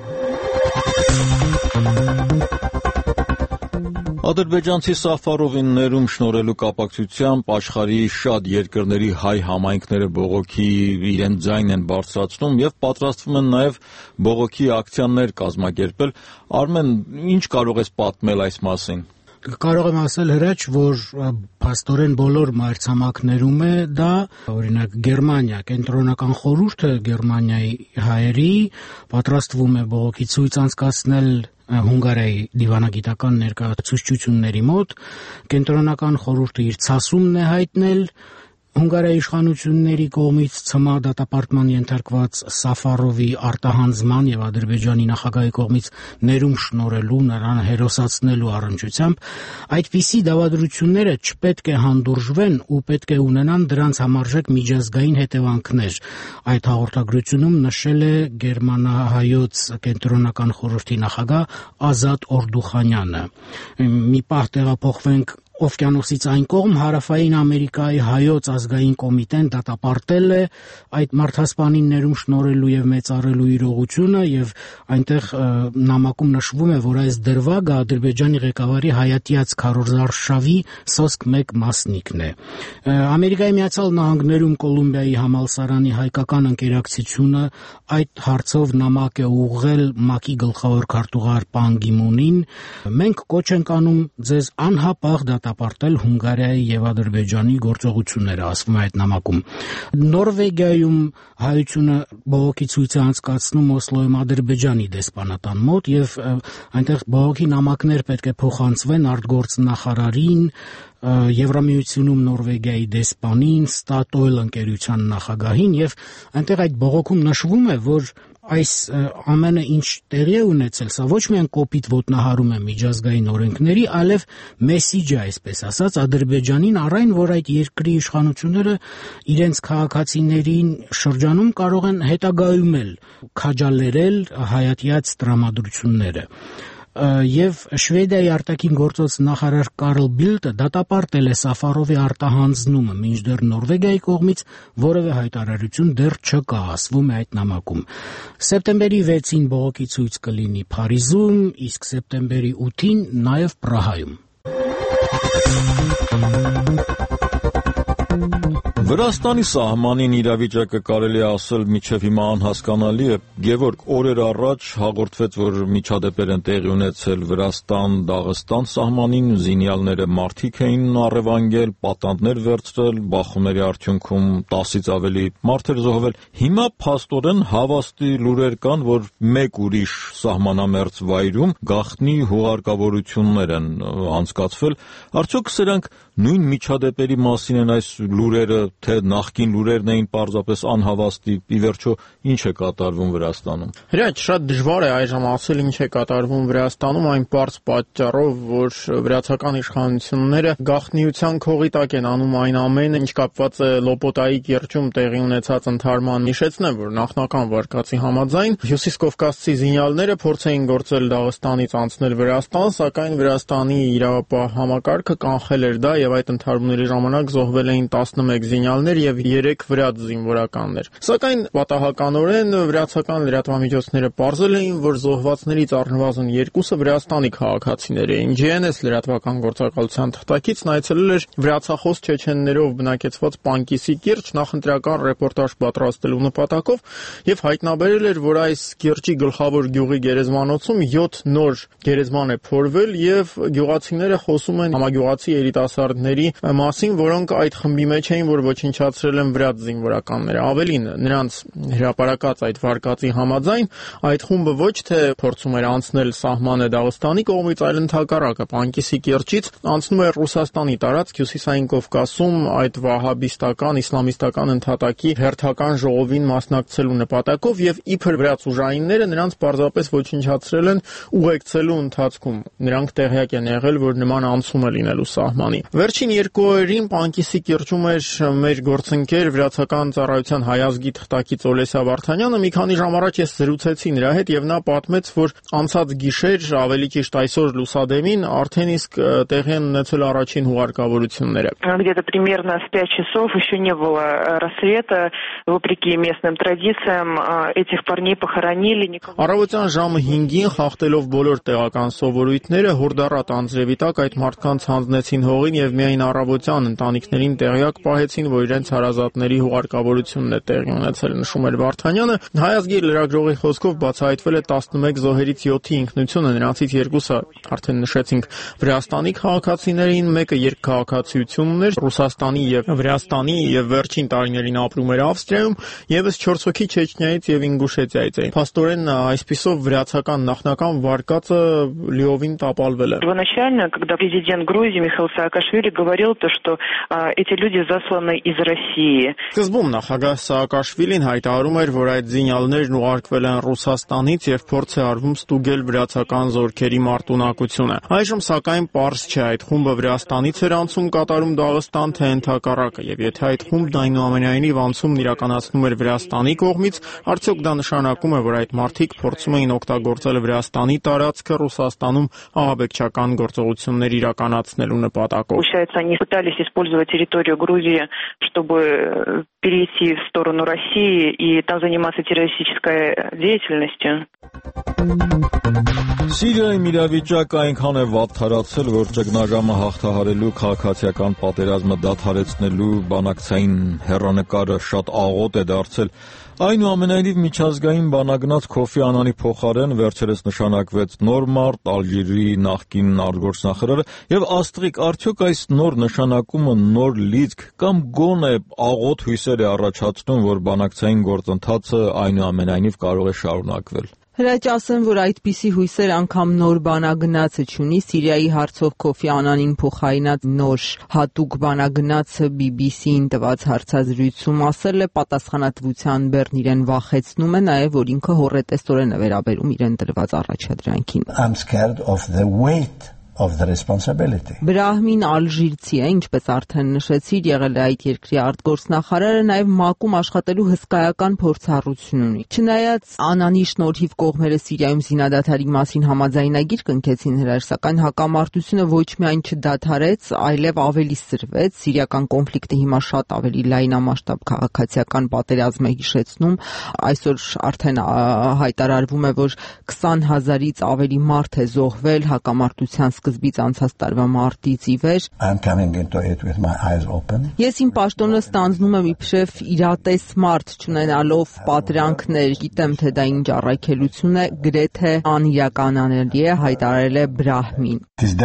Ադրբեջանցի Սաֆարովին ներում շնորհելու կապակցությամբ աշխարհի շատ երկրների հայ համայնքները բողոքի իրենց ձայնն են բարձրացնում եւ պատրաստվում են նաեւ բողոքի ակցիաներ կազմակերպել։ Արմեն, ինչ կարող ես պատմել այս մասին։ Կարող եմ ասել հրաչ, որ փաստորեն բոլոր մայրցամաքներում է դա, օրինակ Գերմանիա, կենտրոնական խորհուրդը Գերմանիայի հայերի պատրաստվում է բողոքի ցույց անցկացնել Հունգարիայի դիվանագիտական ներկայացուցչությունների մոտ, կենտրոնական խորհուրդը իր ցասումն է հայտնել Հունգարիայի իշխանությունների կողմից ՑՄԱ դատապարտման ենթարկված Սաֆարովի արտահանձման եւ Ադրբեջանի նախագահի կողմից ներում շնորհելու, նրան հերոսացնելու առնչությամբ այդպիսի դավադրությունները չպետք է հանդուրժվեն ու պետք է ունենան դրանց համարժեք միջազգային հետևանքներ։ Այդ հաղորդագրությունում նշել է գերմանահայոց կենտրոնական խորհրդի նախագահ Ազատ Օրդուխանյանը։ Մի պահ տեղափոխվենք Օվկիանոսից այն կողմ Հարավային Ամերիկայի հայոց ազգային կոմիտեն դատապարտել է այդ մարդասպանին ներում շնորհելու եւ մեծարելու իրողությունը եւ այնտեղ նամակում նշվում է, որ այս դրվագը Ադրբեջանի ղեկավարի հայատյաց քարոզարշավի սոսկ մեկ մասնիկն է։ Ամերիկայի Միացյալ Նահանգներում Կոլումբիայի համալսարանի հայկական ընկերակցությունը այդ հարցով նամակ է ուղղել ՄԱԿ-ի գլխավոր քարտուղար Պան Գի-մունին։ Մենք կոչ ենք անում ձեզ անհապաղ դատապարտել Հունգարիայի եւ Ադրբեջանի գործողությունները, ասվում է այդ նամակում։ Նորվեգիայում հայությունը բողոքի ցույց է անցկացնում Օսլոյում Ադրբեջանի դեսպանատան մոտ եւ այնտեղ բողոքի նամակներ պետք է փոխանցվեն արտգործնախարարին, Եվրամիությունում Նորվեգիայի դեսպանին, Statoil ընկերության նախագահին եւ այնտեղ այդ բողոքում նշվում է, որ այս ամենը ինչ տեղի է ունեցել, սա ոչ միայն կոպիտ ոտնահարում է միջազգային օրենքների, այլև մեսիջ է, այսպես ասած, Ադրբեջանին առայն, որ այդ երկրի իշխանությունները իրենց քաղաքացիներին շրջանում կարող են հետագայում էլ քաջալերել հայատյաց տրամադրությունները։ եւ Շվեդիայի արտաքին գործոց նախարար Կարլ Բիլդը դատապարտել է Սաֆարովի արտահանձնումը, մինչդեռ Նորվեգիայի կողմից որևէ հայտարարություն դեռ չկա, ասվում է այդ նամակում։ Սեպտեմբերի 6-ին բողոքի ցույց կլինի Փարիզում, իսկ սեպտեմբերի 8-ին նաեւ Պրահայում։ Վրաստանի սահմանին իրավիճակը կարելի է ասել մինչև հիմա անհասկանալի է։ Գևորգ, օրեր առաջ հաղորդվեց, որ միջադեպեր են տեղի ունեցել Վրաստան-Դաղստան սահմանին, զինյալները մարդիկ էին առևանգել, պատանդներ վերցրել, բախումների արդյունքում 10-ից ավելի մարդ էր զոհվել։ Հիմա փաստորեն հավաստի լուրեր կան, որ մեկ ուրիշ սահմանամերձ վայրում գաղտնի հուղարկավորություններ են անցկացվել։ Արդյոք սրանք նույն միջադեպերի մասին են այս լուրերը, թե նախկին լուրերն էին պարզապես անհավաստի, ի վերջո ինչ է կատարվում Վրաստանում։ Հրաչ, շատ դժվար է այժմ ասել ինչ է կատարվում Վրաստանում, այն պարզ պատճառով, որ վրացական իշխանությունները գաղտնիության քողի տակ են անում այն ամենը, ինչ կապված է Լոպոտայի կիրճում տեղի ունեցած ընդհարման։ Հիշեցնեմ, որ նախնական վարկածի համաձայն հյուսիսկովկասցի զինյալները փորձ էին գործել Դաղստանից անցնել Վրաստան, սակայն Վրաստանի իրավապահ համակարգը կանխել էր դա եւ այդ ընդհարումների ժամանակ զոհվել էին 11 զինյալներ եւ 3 վրաց զինվորականներ։ Սակայն պատահականորեն վրացական լրատվամիջոցները պարզել էին, որ զոհվածներից առնվազն 2-ը Վրաստանի քաղաքացիներ էին։ GNS լրատվական գործակալության թղթակիցն այցելել էր վրացախոս չեչեններով բնակեցված Պանկիսի կիրճ նախընտրական ռեպորտաժ պատրաստելու նպատակով եւ հայտնաբերել էր, որ այս կիրճի գլխավոր գյուղի գերեզմանոցում 7 նոր գերեզման է փորվել եւ գյուղացիները խոսում են համագյուղացի երիտասարդների մասին, որոնք այդ խմբի մեջ էին, որ ոչնչացրել են վրաց զինվորականները։ Ավելին, նրանց հրապարակած այդ վարկածի համաձայն այդ խումբը ոչ թե փորձում էր անցնել սահմանը Դաղստանի կողմից, այլ ընդհակառակը Պանկիսի կիրճից անցնում էր Ռուսաստանի տարածք հյուսիսային Կովկասում այդ վահաբիստական իսլամիստական ընդհատակի հերթական ժողովին մասնակցելու նպատակով եւ իբր վրաց ուժայինները նրանց պարզապես ոչնչացրել են ուղեկցելու ընթացքում։ Նրանք տեղյակ են եղել, որ նման անցում է լինելու սահմանի։ Վերջին 2 օրերին Պանկիսի կիրճում էր մեր գործընկեր վրացական ծառայության հայազգի թղթակից Օլեսա Վարդանյանը։ Մի քանի ժամ առաջ ես զրուցեցի նրա հետ եւ նա պատմեց, որ անցած գիշեր, ավելի ճիշտ այսօր լուսադեմին արդեն իսկ տեղի են ունեցել առաջին հուղարկավորությունները։ Где-то примерно в 5 часов еще не было рассвета, вопреки местным традициям, этих парней похоронили. Առավոտյան ժամը 5-ին խախտելով բոլոր տեղական սովորույթները հորդառատ անձրևի տակ այդ մարդկանց հանձնեցին հողին եւ միայն առավոտյան ընտանիքներին տեղյակ պահեցին, որ իրենց հարազատների հուղարկավորությունն է տեղի ունեցել, նշում էր Վարդանյանը։ Հայազգի լրագրողի խոսքով բացահայտվել է 11 զոհերից 7-ի ինքնությունը, նրանցից 2-ը արդեն նշեցինք Վրաստանի քաղաքացիներին, մեկը երկքաղաքացիություն ուներ, Ռուսաստանի եւ Վրաստանի եւ վերջին տարիներին ապրում էր Ավստրիայում, եւս 4 հոգի Չեչնիայից եւ Ինգուշետիայից էին։ Փաստորեն այսպիսով վրացական նախնական վարկածը լիովին տապալվել է։ Первоначально, когда президент Грузии Михаил Саакашвили говорил то, что эти люди засланы из России. Սկզբում նախագահ Սաակաշվիլին հայտարարում էր, որ այդ զինյալներն ուղարկվել են Ռուսաստանից եւ փորձ է արվում ստուգել վրացական զորքերի մարտունակությունը։ Այժմ սակայն պարզ չէ այդ խումբը Վրաստանից էր անցում կատարում Դաղստան, թե ընդհակառակը, եւ եթե այդ խումբն այնուամենայնիվ անցումն իրականացնում էր Վրաստանի կողմից, արդյոք դա նշանակում է, որ այդ մարդիկ փորձում էին օգտագործել Վրաստանի տարածքը Ռուսաստանում ահաբեկչական գործողություններ իրականացնելու նպատակով։ Получается, они пытались использовать территорию Грузии, чтобы перейти в сторону России и там заниматься террористической деятельностью. Սիրիայում իրավիճակը այնքան է վատթարացել, որ ճգնաժամը հաղթահարելու քաղաքացիական պատերազմը դադարեցնելու բանակցային հեռանկարը շատ աղոտ է դարձել։ Այնուամենայնիվ միջազգային բանագնաց Քոֆի Անանի փոխարեն վերջերս նշանակվեց նոր մարդ, Ալժիրի նախկին արտգործնախարարը, եւ աստղիկ, արդյոք այս նոր նշանակումը նոր լիցք կամ գոնե աղոտ հույսեր է առաջացնում, որ բանակցային գործընթացը այնուամենայնիվ կարող է շարունակվել։ Հրաչ ասեմ, որ այդպիսի հույսեր անգամ նոր բանագնացը չունի։ Սիրիայի հարցով Քոֆի Անանին փոխարինած նոր հատուկ բանագնացը BBC-ին տված հարցազրույցում ասել է, պատասխանատվության բեռն իրեն վախեցնում է, նաև որ ինքը հոռետեսորեն է վերաբերում իրեն տրված առաջադրանքին։ I'm scared of the weight of the responsibility. Բրահմին ալժիրցի է, ինչպես արդեն նշեցիր, եղել է այդ երկրի արտգործնախարարը, նաև ՄԱԿ-ում աշխատելու հսկայական փորձառություն ունի։ Չնայած Անանի շնորհիվ կողմերը Սիրիայում զինադադարի մասին համաձայնագիր կնքեցին հրաշ, սակայն հակամարտությունը ոչ միայն չդադարեց, այլև ավելի սրվեց։ Սիրիական կոնֆլիկտը հիմա շատ ավելի լայնամասշտաբ քաղաքացիական պատերազմ է հիշեցնում։ Այսօր արդեն հայտարարվում է, որ 20,000-ից ավելի մարդ է զոհվել հակամարտության սկզբից անցած տարվա մարտից ի վեր։ Ես իմ պաշտոնը ստանձնում եմ իբրև իրատես մարդ, չունենալով պատրանքներ, գիտեմ, թե դա ինչ առաքելություն է, գրեթե անիրականանելի է, հայտարարել է Բրահմին։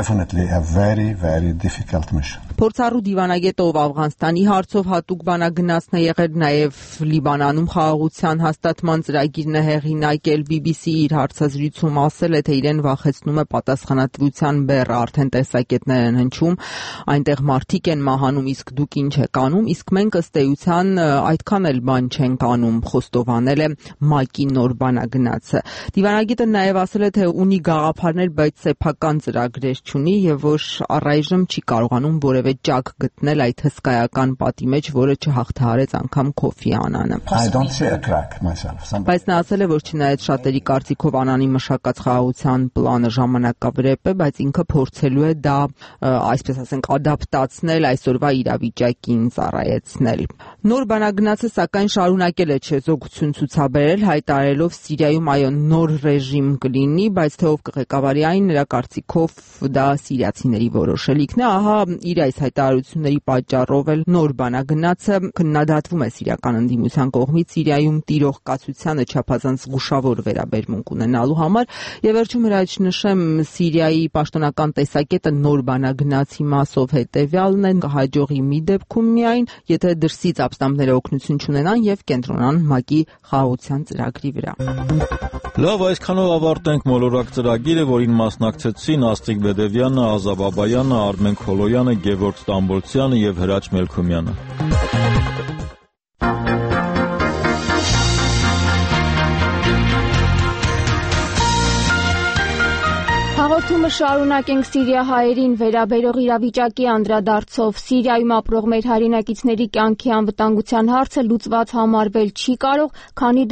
Փորձառու դիվանագետը, ով Աֆղանստանի հարցով հատուկ բանագնացն է եղել, նաև Լիբանանում խաղաղության հաստատման ծրագիրն է հեղինակել, BBC իր հարցազրույցում ասել է, թե իրեն վախեցնում է պատասխանատվության բեռը, արդեն տեսակետներ են հնչում, այնտեղ մարդիկ են մահանում, իսկ դուք ինչ եք անում, իսկ մենք ըստ էության այդքան էլ բան չենք անում, խոստովանել է ՄԱԿ-ի նոր բանագնացը։ Դիվանագետը նաև ասել է, թե ունի գաղափարներ, բայց սեփական ծրագրեր չունի եւ որ առայժմ չի կարողանում որևէ ճակ գտնել այդ հսկայական պատի մեջ, որը չհաղթահարեց անգամ Քոֆի Անանը։ Բայց նա ասել է, որ չնայած շատերի կարծիքով Անանի մշակած խաղաղության պլանը ժամանակավրեպ է, բայց ինքը փորձելու է դա, այսպես ասենք, ադապտացնել, այսօրվա իրավիճակին ծառայեցնել։ Նոր բանագնացը սակայն շարունակել է չեզոքություն ցուցաբերել, հայտարարելով Սիրիայում այո նոր ռեժիմ կլինի, բայց թե ով կղեկավարի այն, նրա կարծիքով դա սիրիացիների որոշելիքն է։ Ահա իր այս հայտարարությունների պատճառով էլ նոր բանագնացը քննադատվում է սիրիական ընդդիմության կողմից Սիրիայում տիրող կացությանը չափազանց զգուշավոր վերաբերմունք ունենալու համար։ Եվ վերջում հրաչ նշեմ, Սիրիայի պաշտոնական տեսակետը նոր բանագնացի մասով հետևյալն է, կհաջողի մի դեպքում միայն, եթե դրսից ապստամբները օգնություն չունենան եւ կենտրոնան ՄԱԿ-ի խաղաղության ծրագրի վրա։ Լավ, այսքանով ավարտենք մոլորակ ծրագիրը, որին մասնակցեցին Աստղիկ Բեդևյանը, Ազաբ Աբայանը, Արմեն Քոլոյանը, Գևորգ Ստամբոլցյանը եւ Հրաչ Մելքումյանը։ Հաղորդումը շարունակենք սիրիահայերին վերաբերող իրավիճակի անդրադարձով։ Սիրիայում ապրող մեր հայրենակիցների կյանքի անվտանգության հարցը լուծված համարվել չի կարող, քանի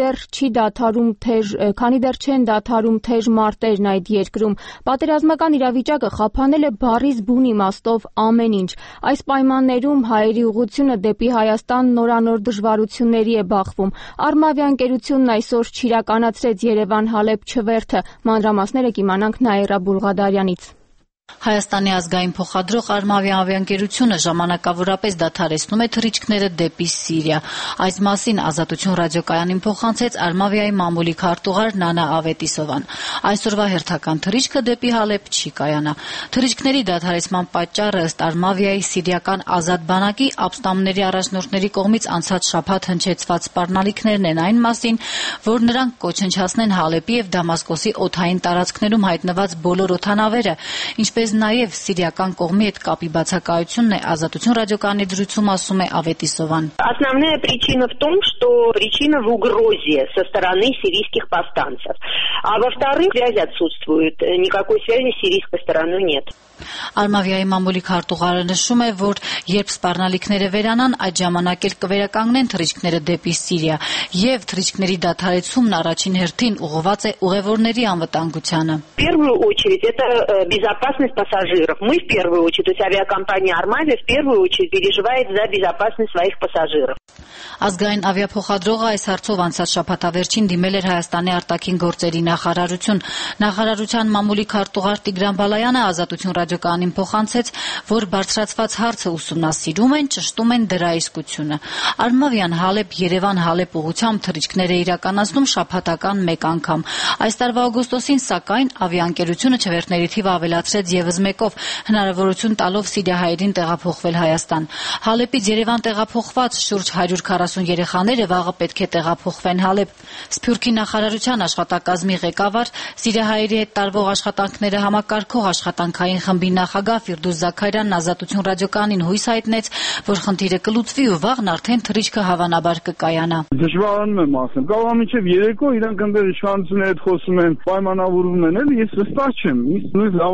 դեռ չեն դադարում թեժ մարտերն այդ երկրում։ Պատերազմական իրավիճակը խափանել է բառից բուն իմաստով ամեն ինչ։ Այս պայմաններում հայերի ուղղությունը դեպի Հայաստան նորանոր դժվարությունների է բախվում։ Արմավիա ընկերությունն այսօր չիրականացրեց Երևան-Հալեբ չվերթը։ Մանրամասները կիմանանք Նաիրա Բուլղադարյանից։ Հայաստանի ազգային փոխադրող Արմավիա ավիաընկերությունը ժամանակավորապես դադարեցնում է թռիչքները դեպի Սիրիա։ Այս մասին Ազատություն ռադիոկայանին փոխանցեց Արմավիայի մամուլի քարտուղար Նանա Ավետիսովան։ Այսօրվա հերթական թռիչքը դեպի Հալեբ չի կայանա։ Թռիչքների դադարեցման պատճառը ըստ Արմավիայի սիրիական ազատ բանակի ապստամբների առաջնորդների կողմից անցած շաբաթ հնչեցված սպառնալիքներն են այն մասին, որ նրանք կոչնչացնեն Հալեպի եւ Դամասկոսի օդային տարածքներում հայտնված բոլոր օդանավերը, ինչպես նաև սիրիական կողմի հետ կապի бацакայությունն է Ազատություն ռադիոկայանի դրույթում ասում է Ավետիսովան։ Основная причина в том, что причина в угрозе со стороны сирийских повстанцев. А во-вторых, связь отсутствует. Никакой связи с сирийской стороной нет. Արմավիայի մամուլի քարտուղարը նշում է, որ երբ սպառնալիքները վերանան, այդ ժամանակ էլ կվերականգնեն թռիչքները դեպի Սիրիա, եւ թռիչքների դադարեցումն առաջին հերթին ուղղված է ուղևորների անվտանգությանը։ В первую очередь это безопасность пассажиров. Мы в первую очередь, то есть авиакомпания «Армавия» в первую очередь переживает за безопасность своих пассажиров. Ազգային ավիափոխադրողը այս հարցով անցած շաբաթավերջին դիմել էր Հայաստանի արտաքին գործերի նախարարություն։ Նախարարության մամուլի քարտուղար Տիգրան Բալայանը Ազատություն ռադիոկայանին փոխանցեց, որ բարձրացված հարցը ուսումնասիրում են, ճշտում են դրա իսկությունը։ Արմավիան Հալեբ-Երևան-Հալեբ ուղղությամբ թռիչքներ է իրականացնում շաբաթական մեկ անգամ։ Այս տարվա օգոստոսին, սակայն, ավիաընկերությունը չվերթների թիվը ավելացրեց եւս մեկով, հնարավորություն տալով սիրիահայերին տեղափոխվել Հայաստան։ Հալեպից Երևան տեղափոխված շուրջ 140 երեխաները վաղը պետք է տեղափոխվեն Հալեբ։ Սփյուռքի նախարարության աշխատակազմի ղեկավար, սիրիահայերի հետ տարվող աշխատանքները համակարգող աշխատանքային խմբի նախագահ Ֆիրդուս Զաքարյանն Ազատություն ռադիոկայանին հույս հայտնեց, որ խնդիրը կլուծվի ու վաղն արդեն թռիչքը հավանաբար կկայանա։ Դժվարանում եմ ասեմ, կարող է մինչև երեկո իրանք ընդ իշխանությունների հետ խոսում են, պայմանավորվում են, էլի ես վստահ չեմ։ Նույնիսկ Ավետիսովն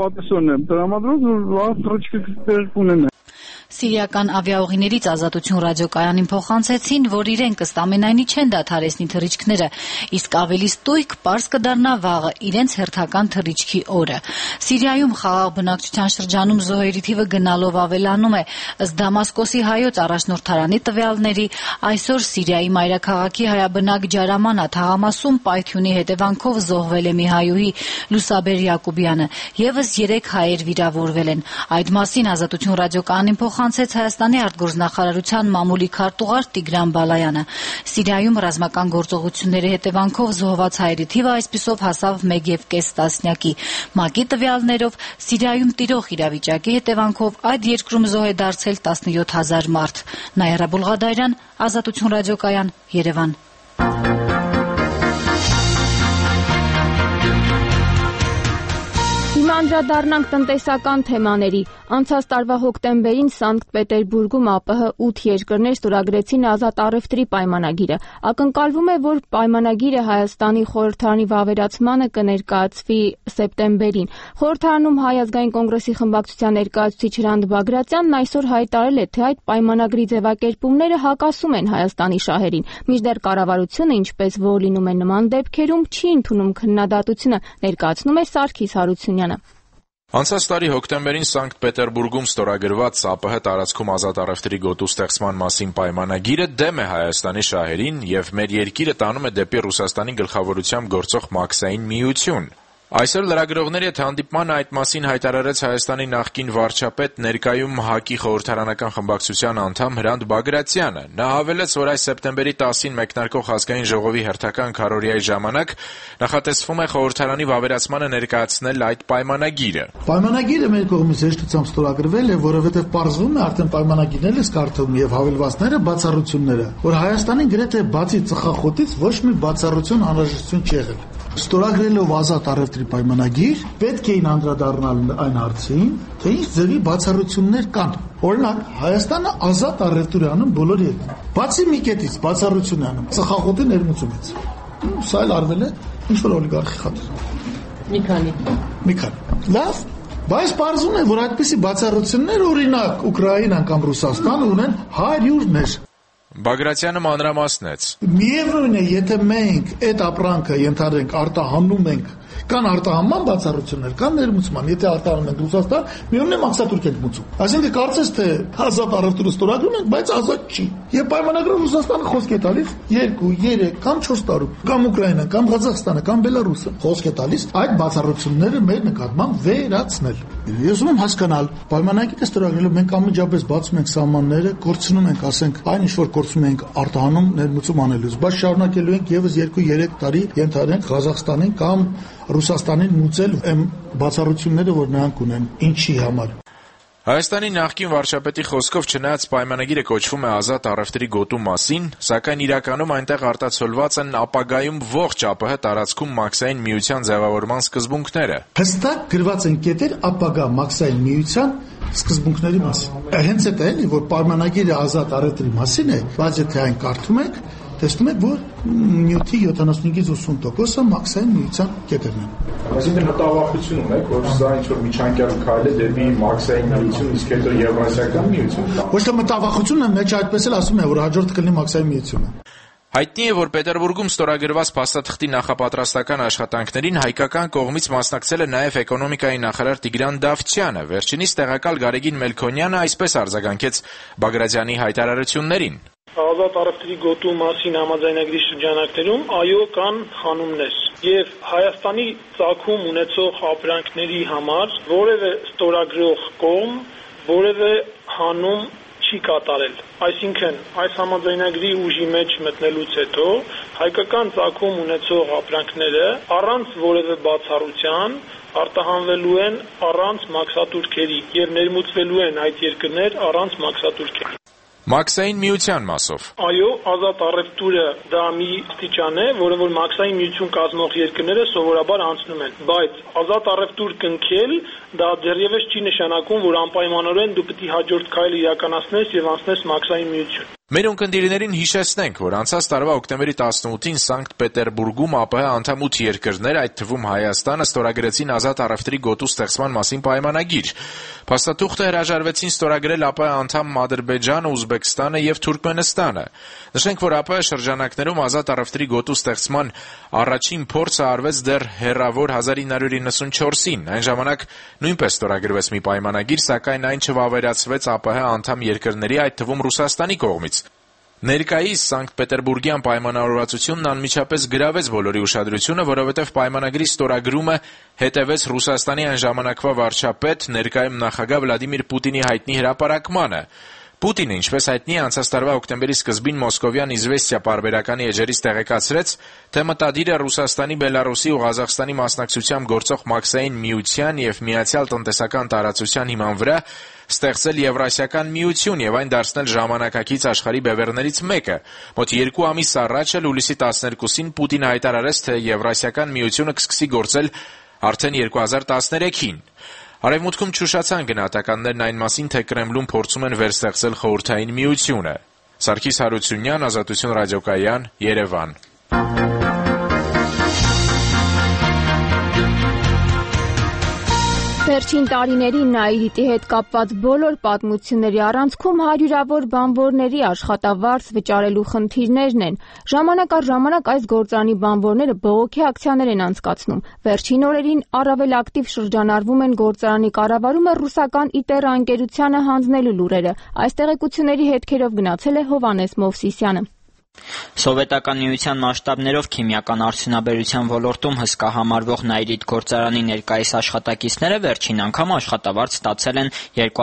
են տրամադրում, որ լավ թռիչքը կունենան։ Սիրիական ավիաուղիներից Ազատություն ռադիոկայանին փոխանցեցին, որ իրենք ըստ ամենայնի չեն դադարեցնի թռիչքները, իսկ ավելի ստույգ պարզ կդառնա վաղը իրենց հերթական թռիչքի օրը։ Սիրիայում խաղաղ բնակչության շրջանում զոհերի թիվը գնալով ավելանում է, ըստ Դամասկոսի հայոց առաջնորդարանի տվյալների, այսօր Սիրիայի մայրաքաղաքի հայաբնակ Ջարամանա թաղամասում պայթյունի հետևանքով զոհվել է մի հայուհի Լուսաբեր Յակուբյանը, եւս 3 հայեր վիրավորվել են։ Այդ մասին Ազատություն ռադիոկայանին փոխանցեց Հայաստանի արտգործնախարարության մամուլի քարտուղար Տիգրան Բալայանը։ Սիրիայում ռազմական գործողությունների հետևանքով զոհված հայերի թիվը այսպիսով հասավ 1.5 տասնյակի։ ՄԱԿ-ի տվյալներով Սիրիայում տիրող իրավիճակի հետևանքով այդ երկրում զոհ է դարձել 17,000 մարդ։ Նաիրա Բուլղադարյան, Ազատություն ռադիոկայան, Երևան։ Անդրադառնանք տնտեսական թեմաների։ Անցած տարվա հոկտեմբերին Սանկտ Պետերբուրգում ԱՊՀ 8 երկրներ ստորագրեցին ազատ առևտրի պայմանագիրը։ Ակնկալվում է, որ պայմանագիրը Հայաստանի խորհրդարանի վավերացմանը կներկայացվի սեպտեմբերին։ Խորհրդարանում Հայ ազգային կոնգրեսի խմբակցության ներկայացուցիչ Հրանտ Բագրատյանն այսօր հայտարարել է, թե այդ պայմանագրի ձևակերպումները հակասում են Հայաստանի շահերին։ Մինչդեռ կառավարությունը, ինչպես որ լինում է նման դեպքերում, չի ընդունում քննադատությունը, ներկայացնում է Սարգիս Հարությունյանը։ Անցած տարի հոկտեմբերին Սանկտ Պետերբուրգում ստորագրված ԱՊՀ տարածքում ազատ առևտրի գոտու ստեղծման մասին պայմանագիրը դեմ է Հայաստանի շահերին եւ մեր երկիրը տանում է դեպի Ռուսաստանի գլխավորությամբ գործող Մաքսային միություն։ Այսօր լրագրողների հետ հանդիպման այդ մասին հայտարարեց Հայաստանի նախկին վարչապետ, ներկայում ՀԱԿ-ի խորհրդարանական խմբակցության անդամ Հրանտ Բագրատյանը։ Նա հավելեց, որ այս սեպտեմբերի 10-ին մեկնարկող ազգային ժողովի հերթական քարոզիայի ժամանակ նախատեսվում է խորհրդարանի վավերացմանը ներկայացնել այդ պայմանագիրը։ Պայմանագիրը մեր կողմից հեշտությամբ ստորագրվել է, որովհետև պարզվում է արդեն պայմանագիրներն ես կարդում եւ հավելվածները բացառությունները, որ Հայաստանին գրեթե բացի ծխախոտից ոչ մի բացառություն անհրաժեշտություն չի եղել։ Ստորագրելով ազատ առևտրի պայմանագիր, պետք էին անդրադառնալ այն հարցին, թե ինչ ձևի բացառություններ կան։ Օրինակ, Հայաստանը ազատ առևտուր է անում բոլոր երկրներում։ Բացի մի կետից բացառություն է անում ծխախոտի ներմուծումից։ Սա էլ արվել է ինչ-որ օլիգարխի խաթր։ Մի քանի։ Լավ, բայց պարզվում է, որ այդպիսի բացառություններ, օրինակ, Ուկրաինան կամ Ռուսաստանը ունեն հարյուրներ։ Բագրատյանը մանրամասնեց. Միևնույն է, եթե մենք այդ ապրանքը ենթադրենք արտահանում ենք, կան արտահանման բացառություններ, կան ներմուծման, եթե արտահանում ենք Ռուսաստան, միևնույն է մաքսատուրք ենք մուծում։ Այսինքն կարծես թե ազատ առևտուրը ստորագրում ենք, բայց ազատ չի։ Եվ պայմանագրով Ռուսաստանը խոսք է տալիս 2, 3 կամ 4 տարում, կամ Ուկրաինան, կամ Ղազախստանը, կամ Բելարուսը խոսք է տալիս այդ բացառությունները մեր նկատմամբ վերացնել։ Ես ուզում եմ հասկանալ, պայմանագիրը ստորագրելով մենք անմիջապես բացում ենք սահմանները, կորցնում ենք, ասենք, այն ինչ որ կորցնում ենք արտահանում ներմուծում անելուց, բայց շարունակելու ենք եւս 2-3 տարի ենթադրենք Ղազախստանին կամ Ռուսաստանին մուծել այն բացառությունները, որ նրանք ունեն, ինչի համար։ Հայաստանի նախկին վարչապետի խոսքով չնայած պայմանագիրը կոչվում է ազատ առևտրի գոտու մասին, սակայն իրականում այնտեղ արտացոլված են ապագայում ողջ ԱՊՀ տարածքում Մաքսային միության ձևավորման սկզբունքները։ Հստակ գրված են կետեր ապագա Մաքսային միության սկզբունքների մասին։ Հենց այդ է, որ պայմանագիրը ազատ առևտրի մասին է, բայց եթե այն կարդում եք, տեսնում եք, որ նյութի 75-ից 80%-ը Մաքսային միության կետերն են։ Այսինքն մտավախություն ունեք, որ սա ինչ-որ միջանկյալ քայլ է դեպի Մաքսային միություն, իսկ հետո Եվրասիական միություն։ Ոչ թե մտավախությունը, մեջ այդպես էլ ասում է, որ հաջորդը կլինի Մաքսային միությունը։ Հայտնի է, որ Պետերբուրգում ստորագրված փաստաթղթի նախապատրաստական աշխատանքներին հայկական կողմից մասնակցել է նաև էկոնոմիկայի նախարար Տիգրան Դավթյանը։ Վերջինիս տեղակալ Գարեգին Մելքոնյանը այսպես արձագանքեց Բագրատյանի հայտարարություններին։ Ազատ առևտրի գոտու մասին համաձայնագրի շրջանակներում այո կան խանումներ եւ Հայաստանի ծագում ունեցող ապրանքների համար որևէ ստորագրող կողմ որևէ հանում չի կատարել։ Այսինքն այս համաձայնագրի ուժի մեջ մտնելուց հետո հայկական ծագում ունեցող ապրանքները առանց որևէ բացառության արտահանվելու են առանց մաքսատուրքերի եւ ներմուծվելու են այդ երկրներ առանց մաքսատուրքերի։ Մաքսային միության մասով։ Այո, ազատ առևտուրը դա մի ստիճան է, որը որ Մաքսային միություն կազմող երկրները սովորաբար անցնում են, բայց ազատ առևտուր կնքել դա դեռևս չի նշանակում, որ անպայմանորեն դու պետք է հաջորդ քայլը իրականացնես եւ անցնես Մաքսային միություն։ Մեր ունկնդիրներին հիշեցնենք, որ անցած տարվա օկտեմբերի 18-ին Սանկտ Պետերբուրգում ԱՊՀ անդամ 8 երկրներ, այդ թվում Հայաստանը, ստորագրեցին ազատ առևտրի գոտու ստեղծման մասին պայմանագիր։ Փաստաթուղթը հրաժարվեցին ստորագրել ԱՊՀ անդամ Ադրբեջանը, Ուզբեկստանը եւ Թուրքմենստանը։ Նշենք, որ ԱՊՀ շրջանակներում ազատ առևտրի գոտու ստեղծման առաջին փորձը արվեց դեռ հեռավոր 1994-ին։ Այն ժամանակ նույնպես ստորագրվեց մի պայմանագիր, սակայն այն չվավերացվեց ԱՊՀ անդամ երկրների, այդ թվում Ռուսաստանի կողմից։ Ներկայիս Սանկտ Պետերբուրգյան պայմանավորվածությունն անմիջապես գրավեց բոլորի ուշադրությունը, որովհետև պայմանագրի ստորագրումը հետևեց Ռուսաստանի այն ժամանակվա վարչապետ, ներկայում նախագահ Վլադիմիր Պուտինի հայտնի հրապարակմանը։ Պուտինը, ինչպես հայտնի է, անցած տարվա օկտեմբերի սկզբին Մոսկովյան «Իզվեստիա» պարբերականի էջերից տեղեկացրեց, թե մտադիր է Ռուսաստանի, Բելարուսի ու Ղազախստանի մասնակցությամբ գործող Մաքսային միության եւ Միացյալ տնտեսական տարածության հիման վրա ստեղծել Եվրասիական միություն եւ այն դարձնել ժամանակակից աշխարհի բևեռներից մեկը։ Մոտ 2 ամիս առաջ էլ հուլիսի 12-ին Պուտինը հայտարարեց, թե Եվրասիական միությունը կսկսի գործել արդեն 2013-ին։ Արևմուտքում ճուշացան գնահատականներն այն մասին, թե Կրեմլում փորձում են վերստեղծել խորհրդային միությունը։ Սարգիս Հարությունյան, Ազատություն ռադիոկայան, Երևան։ Վերջին տարիներին Նաիրիտի հետ կապված բոլոր պատմությունների առանցքում հարյուրավոր բանվորների աշխատավարձ վճարելու խնդիրներն են։ Ժամանակ առ ժամանակ այս գործարանի բանվորները բողոքի ակցիաներ են անցկացնում։ Վերջին օրերին առավել ակտիվ շրջանառվում են գործարանի կառավարումը ռուսական ԻՏԵՌ ընկերությանը հանձնելու լուրերը։ Այս տեղեկությունների հետքերով գնացել է Հովհաննես Մովսիսյանը։ Սովետական միության մասշտաբներով քիմիական արդյունաբերության ոլորտում հսկա համարվող Նաիրիտ գործարանի ներկայիս աշխատակիցները վերջին անգամ աշխատավարձ ստացել են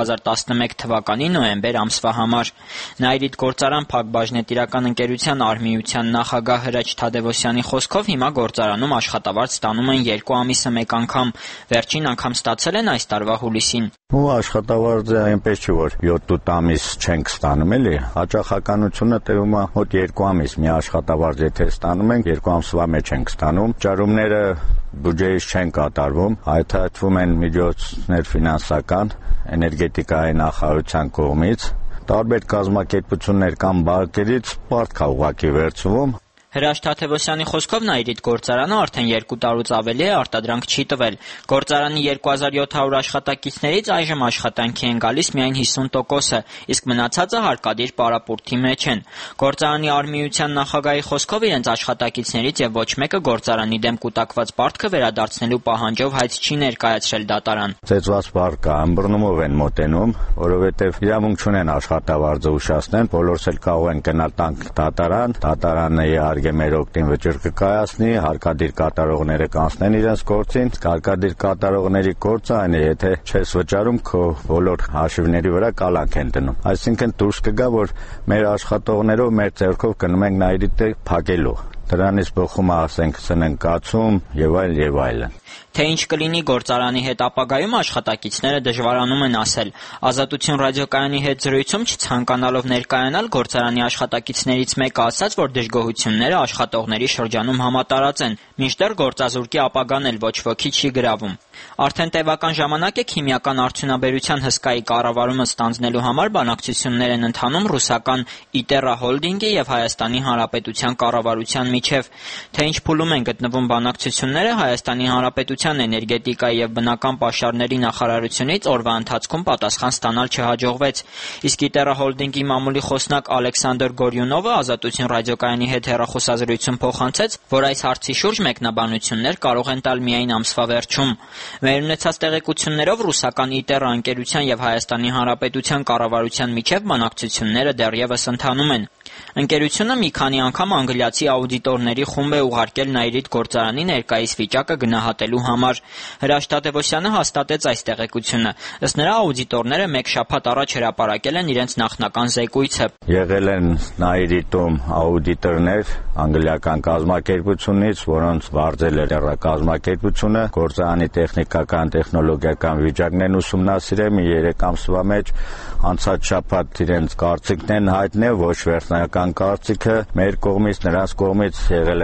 2011 թվականի նոյեմբեր ամսվա համար։ Նաիրիտ գործարան Փակbaşնետիրական ընկերության արհմիության նախագահ Հրաչ Թադևոսյանի խոսքով հիմա գործարանում աշխատավարձ ստանում են 2 ամիսը մեկ անգամ։ Վերջին անգամ ստացել են այս տարվա հուլիսին։ Աշխատավարձը այնպես չի, որ 7-8 ամիս չենք ստանում, էլի։ Հաճախականությունը տևում է մոտ 2 ամիս մի աշխատավարձ եթե ստանում ենք, 2 ամսվա մեջ ենք ստանում։ Ճարումները բյուջեից չեն կատարվում, հայթայթվում են միջոցներ ֆինանսական, էներգետիկայի նախարարության կողմից, տարբեր կազմակերպություններ կամ բանկերից պարտք է ուղղակի վերցվում։ Հրաչ Թադևոսյանի խոսքով Նաիրիտ գործարանը արդեն 2 տարուց ավելի է արտադրանք չի տվել։ Գործարանի 2700 աշխատակիցներից այժմ աշխատանքի են գալիս միայն 50%-ը, իսկ մնացածը հարկադիր պարապուրդի մեջ են։ Գործարանի արհմիության նախագահի խոսքով իրենց աշխատակիցներից եւ ոչ մեկը գործարանի դեմ կուտակված պարտքը վերադարձնելու պահանջով հայց չի ներկայացրել դատարան։ Ծեծված պարտքը ըմբռնումով են մոտենում, որովհետեւ իրավունք չունեն աշխատավարձը ուշացնեն, բոլորս էլ կարող են գնալ տանք դատարան, դատարանը մեր օգտին վճիռ կկայացնի, հարկադիր կատարողները կանցնեն իրենց գործին, հարկադիր կատարողների գործը այն է, եթե չես վճարում, քո բոլոր հաշիվների վրա կալանք են դնում։ Այսինքն դուրս կգա, որ մեր աշխատողներով, մեր ձեռքով գնում ենք Նաիրիտը փակելու։ Դրանից բխում ասենք սննկացում եւ այլն։ Թե ինչ կլինի գործարանի հետ ապագայում աշխատակիցները դժվարանում են ասել։ Ազատություն ռադիոկայանի հետ զրույցում չցանկանալով ներկայանալ գործարանի աշխատակիցներից մեկը ասաց, որ դժգոհությունները աշխատողների շրջանում համատարած են, մինչդեռ գործազուրկի ապագան էլ ոչ ոքի չի գրավում։ Արդեն տևական ժամանակ է քիմիական արդյունաբերության հսկայի կառավարումը ստանձնելու համար բանակցություններ են ընթանում ռուսական ԻՏԵՌ հոլդինգի եւ Հայաստանի Հանրապետության կառավարության միջև։ Թե ինչ փուլում են գտնվում բանակցությունները, Հայաստանի Հանրապետության էներգետիկայի եւ բնական պաշարների նախարարությունից օրվա ընթացքում պատասխան ստանալ չհաջողվեց։ Իսկ ԻՏԵՌ հոլդինգի մամուլի խոսնակ Ալեքսանդր Գորյունովը Ազատություն ռադիոկայանի հետ հեռախոսազրույցում փոխանցեց, որ այս հարցի շուրջ մեկնաբանություններ կարող են տալ միայն ամսվա վերջում։ Մեր ունեցած տեղեկություններով ռուսական ԻՏԵՌ ընկերության եւ Հայաստանի Հանրապետության կառավարության միջև բանակցությունները դեռևս ընթանում են։ Ընկերությունը մի քանի անգամ անգլիացի աուդիտորների խումբ է ուղարկել Նաիրիտ գործարանի ներկայիս վիճակը գնահատելու համար։ Հրաչ Թադևոսյանը հաստատեց այս տեղեկությունը։ Ըստ նրա աուդիտորները մեկ շաբաթ առաջ հրապարակել են իրենց նախնական զեկույցը։ Եղել են Նաիրիտում աուդիտորներ անգլիական կազմակերպությունից, որոնց վարձել էր կազմակերպությունը, գործարանի տեխնիկական տեխնոլոգիական վիճակներն ուսումնասիրել մի 3 ամսվա մեջ, անցած շաբաթ իրենց կարծիքներն հայտնել, ոչ վերջնական կարծիքը մեր կողմից, նրանց կողմից եղել են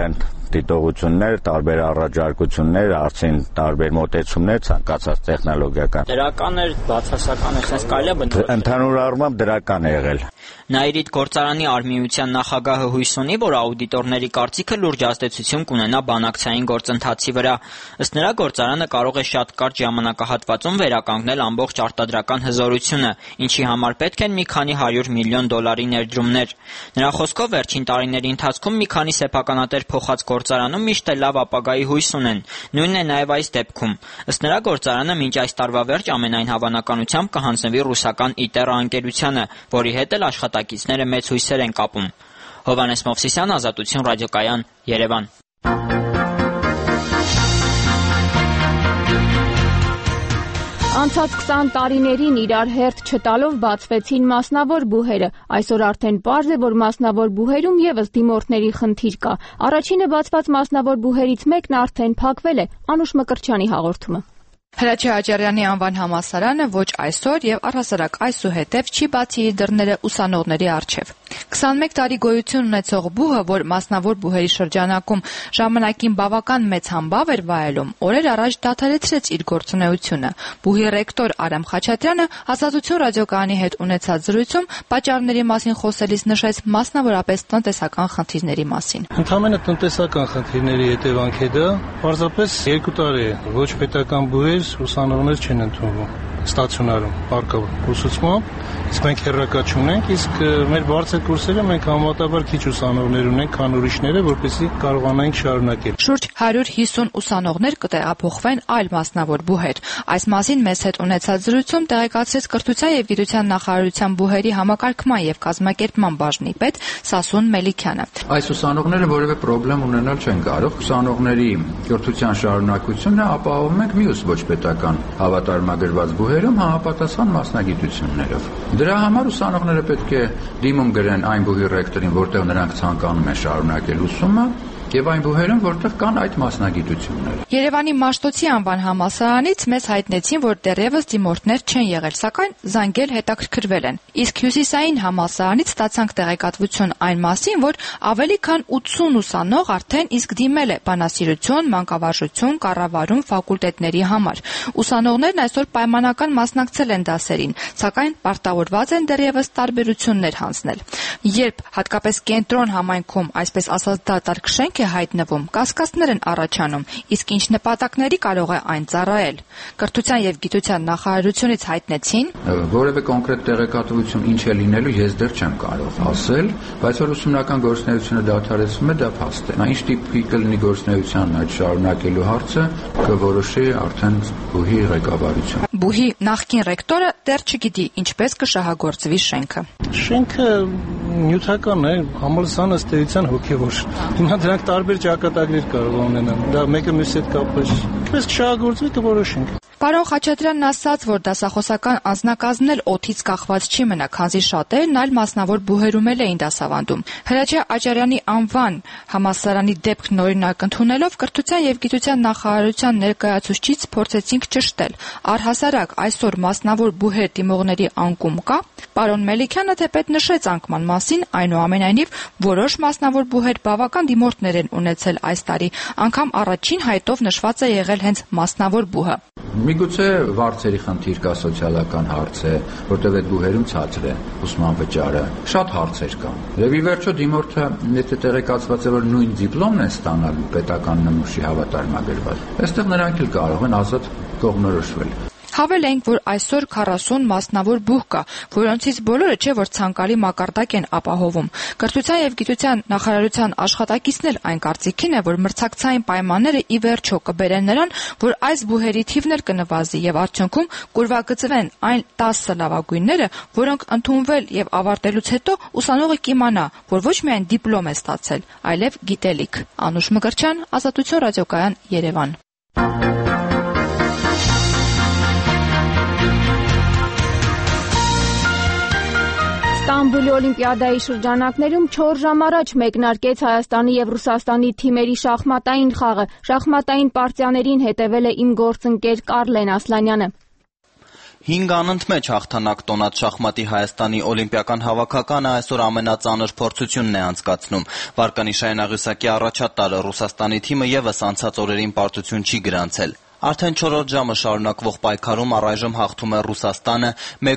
դիտողություններ, տարբեր առաջարկություններ, արցին տարբեր մոտեցումներ ցանկացած տեխնոլոգիական։ Դրական էր, բացասական է, sense կարելի է բնորոշել։ Ընդհանուր առմամբ դրական է եղել։ Նաիրիդ գործարանի արհմիության նախագահը հույս ունի, որ աուդիտորների կարծիքը լուրջ ազդեցություն կունենա բանակցային գործընթացի վրա։ Ըստ նրա, գործարանը կարող է շատ կարճ ժամանակահատվածում վերականգնել ամբողջ արտադրական հզորությունը, ինչի համար պետք են մի քանի 100 միլիոն դոլարի ներդրումներ։ Նրա խոսքով վերջին տարիների ընթացքում մի քանի սեփականատեր փոխած գործարանում միշտ էլ լավ ապագայի հույս ունեն։ Նույնն է նաև այս դեպքում։ Ըստ նրա, գործարանը մինչ այս տարվա վերջ ամենայն հավանականությամբ կհանձնվի ռուսական ITER ընկերությանը, որի հետ էլ աշխատակիցները մեծ հույսեր են կապում։ Հովհաննես Մովսիսյան, Ազատություն ռադիոկայան, Երևան։ Անցած 20 տարիներին իրար հերթ չտալով բացվեցին մասնավոր բուհերը։ Այսօր արդեն պարզ է, որ մասնավոր բուհերում ևս դիմորդների խնդիր կա։ Առաջինը բացված մասնավոր բուհերից մեկն արդեն փակվել է։ Անուշ Մկրտչյանի հաղորդումը։ Հրաչյա Աճարյանի անվան համալսարանը ոչ այսօր եւ առհասարակ այսուհետև չի բացի իր դռները ուսանողների առջև։ 21 տարի գոյություն ունեցող բուհը, որ մասնավոր բուհերի շրջանակում ժամանակին բավական մեծ համբավ էր վայելում, օրեր առաջ դադարեցրեց իր գործունեությունը։ Բուհի ռեկտոր Արամ Խաչատրյանը Ազատություն ռադիոկայանի հետ ունեցած զրույցում պատճառների մասին խոսելիս նշեց մասնավորապես տնտեսական խնդիրների մասին։ Ընդհանրապես տնտեսական խնդիրների հետևանք է դա, պարզապես 2 տարի է ոչ պետական բուհեր ուսանողներ չեն ընդունվում ստացիոնարում, պարկավ ուսուցմամբ, իսկ մենք հեռակա չունենք, իսկ մեր բարձր կուրսերը մենք համեմատաբար քիչ ուսանողներ ունենք, քան ուրիշները, որպեսզի կարողանանք շարունակել։ Շուրջ 150 ուսանողներ կտեղափոխվեն այլ մասնավոր բուհեր։ Այս մասին մեզ հետ ունեցած զրույցում տեղեկացրեց Կրթության եւ Գիտության նախարարության բուհերի համակարգման եւ կազմակերպման բաժնի պետ Սասուն Մելիքյանը։ Այս ուսանողները որևէ խնդրեմ ունենալ չեն կարող։ Ուսանողների կրթության շարունակությունը ապահովում ենք մյուս ոչ պետական հավատարմագրված բուհերում համապատասխան մասնագիտություններով։ Դրա համար ուսանողները պետք է դիմում գրեն այն բուհի ռեկտորին, որտեղ նրանք ցանկանում են շարունակել ուսումը, եւ այն բուհերում, որտեղ կան այդ մասնագիտությունները։ Երևանի Մաշտոցի անվան համալսարանից մեզ հայտնեցին, որ դեռևս դիմորդներ չեն եղել, սակայն զանգել հետաքրքրվել են։ Իսկ Հյուսիսային համալսարանից ստացանք տեղեկատվություն այն մասին, որ ավելի քան 80 ուսանող արդեն իսկ դիմել է բանասիրություն, մանկավարժություն, կառավարում ֆակուլտետների համար։ Ուսանողներն այսօր պայմանական մասնակցել են դասերին, սակայն պարտավորված են դեռևս տարբերություններ հանձնել։ Երբ հատկապես կենտրոն համայնքում, այսպես ասած, դատարկ շենք է հայտնվում, կասկածներ են առաջանում, իսկ ինչ նպատակների կարող է այն ծառայել։ Կրթության եւ Գիտության նախարարությունից հայտնեցին, որևէ կոնկրետ տեղեկատվություն ինչ է լինելու, ես դեռ չեմ կարող ասել, բայց որ ուսումնական գործունեությունը դադարեցվում է, դա փաստ է։ Ինչ տիպի կլինի գործունեության այդ շարունակելու հարցը կորոշի արդեն բուհի ղեկավարությունը։ Բուհի նախկին ռեկտորը դեռ չգիտի ինչպես կշահագործվի շենքը։ Շենքը նյութական է, համալսարանը ըստ էության հոգևոր։ Հիմա դրանք տարբեր ճակատագրեր կարող ունենան։ Դա մեկը մյուսի հետ կապված չի։ Ինչպես կշահագործվի կորոշենք։ Պարոն Խաչատրյանն ասաց, որ դասախոսական անձնակազմն էլ օդից կախված չի մնա, քանզի շատերն այլ մասնավոր բուհերում էին դասավանդում։ Հրաչյա Աճարյանի անվան համալսարանի դեպքն օրինակ ընդունելով Կրթության եւ Գիտության նախարարության ներկայացուցիչից փորձեցինք ճշտել։ Առհասարակ այսօր մասնավոր բուհեր դիմողների անկում կա։ Պարոն Մելիքյանը թեպետ նշեց անկման մասին, այնուամենայնիվ որոշ մասնավոր բուհեր բավական դիմորդներ են ունեցել այս տարի, անգամ առաջին հայտով նշված է եղել հենց մասնավոր բուհը։ Միգուցե վարձերի խնդիր կա, սոցիալական հարց է, որտեղ այդ բուհերում ցածր է ուսման վճարը։ Շատ հարցեր կան։ Եվ ի վերջո դիմորդը եթե տեղեկացված է, որ նույն դիպլոմն է ստանալու պետական նմուշի հավատարմագրված, այստեղ նրանք էլ կարող են ազատ կողմնորոշվել։ Հավելենք, որ այսօր 40 մասնավոր բուհ կա, որոնցից բոլորը չէ որ ցանկալի մակարդակ են ապահովում։ Կրթության եւ Գիտության նախարարության աշխատակիցն էլ այն կարծիքին է, որ մրցակցային պայմանները ի վերջո կբերեն նրան, որ այս բուհերի թիվն էլ կնվազի եւ արդյունքում կուրվագծվեն այն 10 լավագույնները, որոնք ընդունվել եւ ավարտելուց հետո ուսանողը կիմանա, որ ոչ միայն դիպլոմ է ստացել, այլև գիտելիք։ Անուշ Մկրտչյան, Ազատություն ռադիոկայան, Երևան։ Ստամբուլի օլիմպիադայի շրջանակներում 4 ժամ առաջ մեկնարկեց Հայաստանի եւ Ռուսաստանի թիմերի շախմատային խաղը։ Շախմատային պարտիաներին հետևել է իմ գործընկեր Կարլեն Ասլանյանը։ 5 անընդմեջ հաղթանակ տոնած շախմատի Հայաստանի օլիմպիական հավաքականը այսօր ամենածանր փորձությունն է անցկացնում։ Վարկանիշային աղյուսակի առաջատարը Ռուսաստանի թիմը եւս անցած օրերին պարտություն չի գրանցել։ Արդեն 4-րդ ժամը շարունակվող պայքարում առայժմ հաղթում է Ռուսաստանը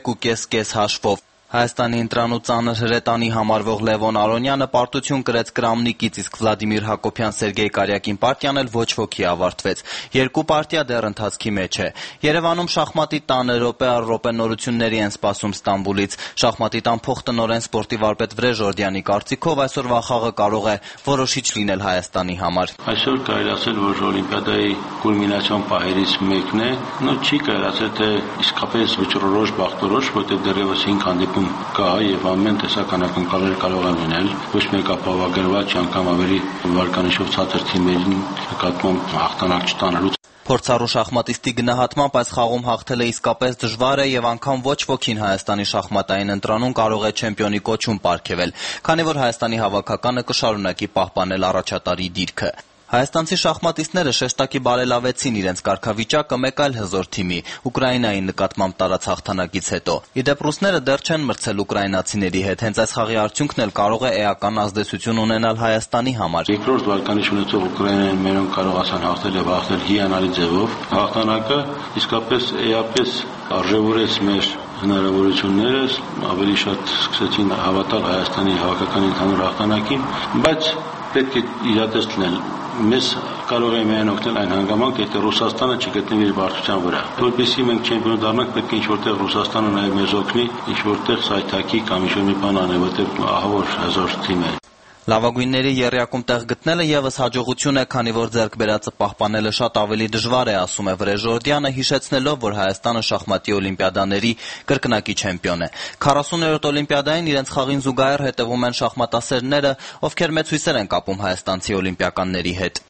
1.5 հաշվով։ Հայաստանի ընտրանու ծանր հրետանի համարվող Լևոն Արոնյանը պարտություն կրեց Կրամնիկից, իսկ Վլադիմիր Հակոբյան Սերգեյ Կարյակին պարտիան էլ ոչ ոքի ավարտվեց։ Երկու պարտիա դեռ ընթացքի մեջ է։ Երևանում շախմատի տանը րոպե առ րոպե նորությունների են սպասում Ստամբուլից։ Շախմատի տան փոխտնօրեն սպորտի վարպետ Վրեժորդյանի կարծիքով այսօրվա խաղը կարող է որոշիչ լինել Հայաստանի համար։ Այսօր կարելի ասել, որ օլիմպիադայի կուլմինացիոն պահերից մեկն է, չի կարելի ասել, թե իսկապես վճռորոշ բախտորոշ, որտեղ դեռևս 5 հանդիպում կա եւ ամեն տեսական ակնկալներ կարող են լինել, ոչ մեկ ապահովագրված անգամ ավելի վարկանիշով ցածր թիմերին նկատմամբ հաղթանակ չտանելու։ Փորձառու շախմատիստի գնահատմամբ այս խաղում հաղթելը իսկապես դժվար է եւ անգամ ոչ ոքին Հայաստանի շախմատային ընտրանում կարող է չեմպիոնի կոչում պարգևել, քանի որ Հայաստանի հավաքականը կշարունակի պահպանել առաջատարի դիրքը։ Հայաստանցի շախմատիստները շեշտակի բարելավեցին իրենց կարգավիճակը մեկ այլ հզոր թիմի՝ Ուկրաինայի նկատմամբ տարած հաղթանակից հետո։ Իդեպ ռուսները դեռ չեն մրցել ուկրաինացիների հետ, հենց այս խաղի արդյունքն էլ կարող է էական ազդեցություն ունենալ Հայաստանի համար։ Երկրորդ վարկանիշ ունեցող Ուկրաինային մերոնք կարողացան հաղթել եւ հաղթել հիանալի ձևով։ Հաղթանակը իսկապես էապես արժևորեց մեր հնարավորությունները, ավելի շատ սկսեցին հավատալ Հայաստանի հավաքականի ընդհանուր հաղթանակին, բայց պետք է իրատեստ լինել։ Մեզ կարող է միայն օգնել այն հանգամանք, եթե Ռուսաստանը չգտնվի իր բարդության վրա։ Որպեսզի մենք չեմպիոն դառնանք, պետք է ինչ-որտեղ Ռուսաստանը նաև մեզ օգնի, ինչ-որտեղ սայթակի կամ ինչ-որ մի բան անի, որտեղ ահավոր հզոր թիմ է։ Լավագույնների եռյակում տեղ գտնելը եւս հաջողություն է, քանի որ ձեռք բերածը պահպանելը շատ ավելի դժվար է, ասում է Վրեժորդյանը, հիշեցնելով, որ Հայաստանը շախմատի օլիմպիադաների կրկնակի չեմպիոն է։ 40-րդ օլիմպիադային իրենց խաղին զուգահեռ հետևում են շախմատասերները, ովքեր մեծ հույսեր են կապում հայաստանցի օլիմպիականների հետ։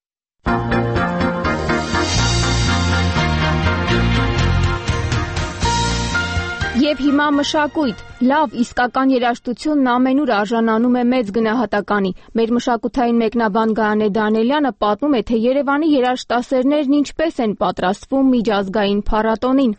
Եվ հիմա մշակույթ։ Լավ, իսկական երաժշտությունն ամենուր արժանանում է մեծ գնահատականի։ Մեր մշակութային մեկնաբան Գայանե Դանիելյանը պատմում է, թե Երևանի երաժշտասերներն ինչպես են պատրաստվում միջազգային փառատոնին։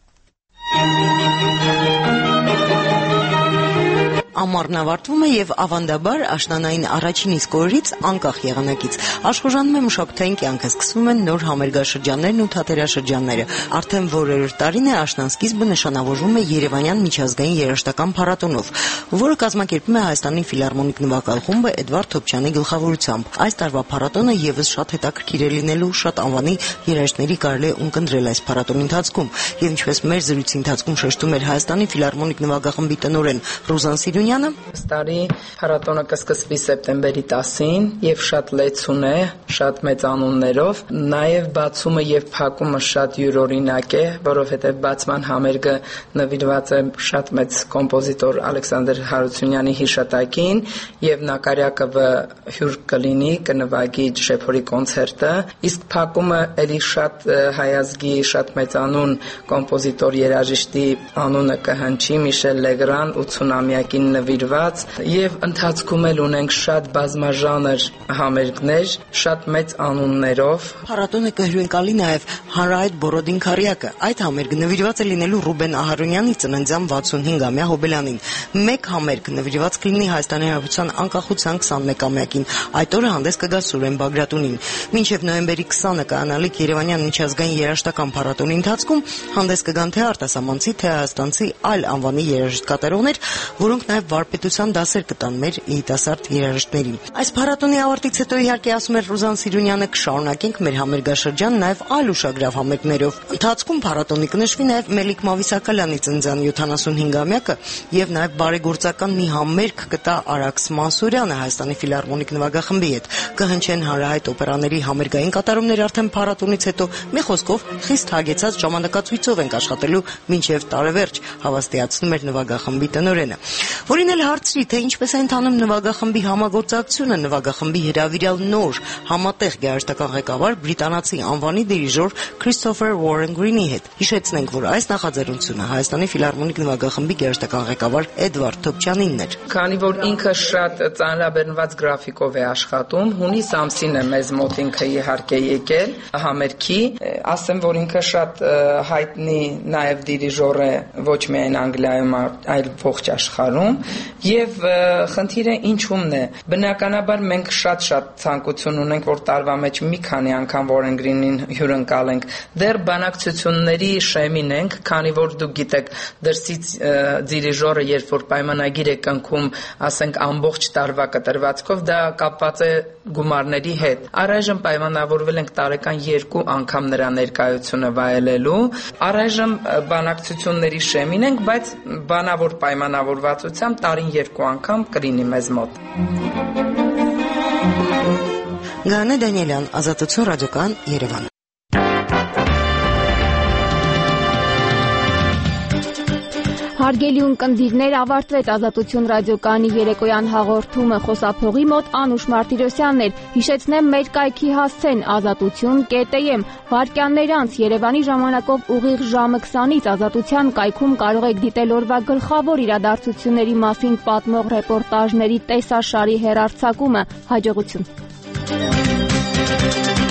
Ամառն ավարտվում է եւ ավանդաբար աշնանային առաջին իսկ օրերից անկախ եղանակից աշխուժանում է մշակութային կյանքը, սկսվում են նոր համերգաշրջաններն ու թատերաշրջանները։ Արդեն որերորդ տարին է աշնանսկիզբը նշանավորվում է Երևանյան միջազգային երաժշտական փառատոնով, որը կազմակերպում է Հայաստանի ֆիլհարմոնիկ նվագալ խումբը Էդվարդ Թոփչյանի գլխավորությամբ։ Այս տարվա փառատոնը եւս շատ հետաքրքիր է լինելու, շատ անվանի երաժիշտների կարելի է ունկնդրել այս փառատոնի ընթացքում, եւ ինչպես մեր զրույցի ընթացքում շեշտում էր Հայաստանի ֆիլհարմոնիկ նվագախմբի տնօրեն Ռուզան Սիրունյանը, Ստարի փառատոնը կսկսվի սեպտեմբերի 10-ին եւ շատ լեցուն է, շատ մեծ անուններով, նաեւ բացումը եւ փակումը շատ յուրօրինակ է, որովհետեւ բացման համերգը նվիրված է շատ մեծ կոմպոզիտոր Ալեքսանդր Հարությունյանի հիշատակին եւ Նակարյակը հյուր կլինի, կնվագի Շեփորի կոնցերտը, իսկ փակումը էլի շատ հայազգի, շատ մեծանուն կոմպոզիտոր երաժիշտի անունը կհնչի Միշել Լեգրան 80-ամյակին նվիրված եւ ընթացքում էլ ունենք շատ բազմաժանր համերգներ, շատ մեծ անուններով։ Փառատոնը կհյուրընկալի նաեւ Հանրահայտ Բորոդին Քարյակը։ Այդ համերգը նվիրված է լինելու Ռուբեն Ահարոնյանի ծննդյան 65-ամյա հոբելյանին։ Մեկ համերգ նվիրված կլինի Հայաստանի Հանրապետության անկախության 21-ամյակին։ Այդ օրը հանդես կգա Սուրեն Բագրատունին։ Մինչև նոյեմբերի 20-ը կայանալիք Երևանյան միջազգային երաժշտական փառատոնի ընթացքում հանդես կգան թե արտասահմանցի, թե հայաստանցի այլ անվանի երաժիշտ կատարողներ, որոնք նաեւ վարպետության դասեր կտան մեր երիտասարդ երաժիշտներին։ Այս փառատոնի ավարտից հետո իհարկե ասում էր Ռուզան Սիրունյանը, կշարունակենք մեր համերգաշրջան նաեւ այլ ուշագրավ համերգներով։ Ընթացքում փառատոնի կնշվի նաեւ Մելիք Մավիսակալյանի ծննդյան 75-ամյակը եւ նաեւ բարեգործական մի համերգ կտա Արաքս Մանսուրյանը Հայաստանի ֆիլհարմոնիկ նվագախմբի հետ։ Կհնչեն հանրահայտ օպերաների համերգային կատարումներ արդեն փառատոնից հետո։ Մի խոսքով խիստ հագեցած ժամանակացույցով ենք աշխատելու մինչև տարեվերջ, հավաստիացնում էր նվագախմբի տնօրենը, Որին էլ հարցրի, թե ինչպես է ընթանում նվագախմբի համագործակցությունը, նվագախմբի հրավիրյալ նոր համատեղ գեղարվեստական ղեկավար բրիտանացի անվանի դիրիժոր Քրիստոֆեր Ուորեն Գրինի հետ։ Հիշեցնենք, որ այս նախաձեռնությունը Հայաստանի ֆիլհարմոնիկ նվագախմբի գեղարվեստական ղեկավար Էդվարդ Թոփչյանինն էր։ Քանի որ ինքը շատ ծանրաբեռնված գրաֆիկով է աշխատում, հունիս ամսին է մեզ մոտ ինքը իհարկե եկել համերգի, ասեմ, որ ինքը շատ հայտնի նաև դիրիժոր է ոչ միայն Անգլիայում, այլ ողջ աշխարհում, եւ խնդիրը ինչումն է։ Բնականաբար մենք շատ ցանկություն ունենք, որ տարվա մեջ մի քանի անգամ Ուորեն Գրինին հյուրընկալենք։ Դեռ բանակցությունների շեմին ենք, քանի որ դուք գիտեք, դրսից դիրիժորը երբ որ պայմանագիր է կնքում, ասենք ամբողջ տարվա կտրվածքով, դա կապված է գումարների հետ։ Առայժմ պայմանավորվել ենք տարեկան 2 անգամ նրա ներկայությունը վայելելու։ Առայժմ բանակցությունների շեմին ենք, բայց բանավոր պայմանավորվածությամբ տարին 2 անգամ կլինի մեզ մոտ։ Գանե Դանիելյան, Ազատություն ռադիոկայան, Երևան։ Հարգելի ունկնդիրներ, ավարտվեց Ազատություն ռադիոկայանի երեկոյան հաղորդումը, խոսափողի մոտ Անուշ Մարտիրոսյանն էր։ Հիշեցնեմ, մեր կայքի հասցեն azatutyon.am, վայրկյաններ անց Երևանի ժամանակով ուղիղ ժամը 20-ից Ազատության կայքում կարող եք դիտել օրվա գլխավոր իրադարձությունների մասին պատմող ռեպորտաժների տեսաշարի հեռարձակումը։ Հաջողություն։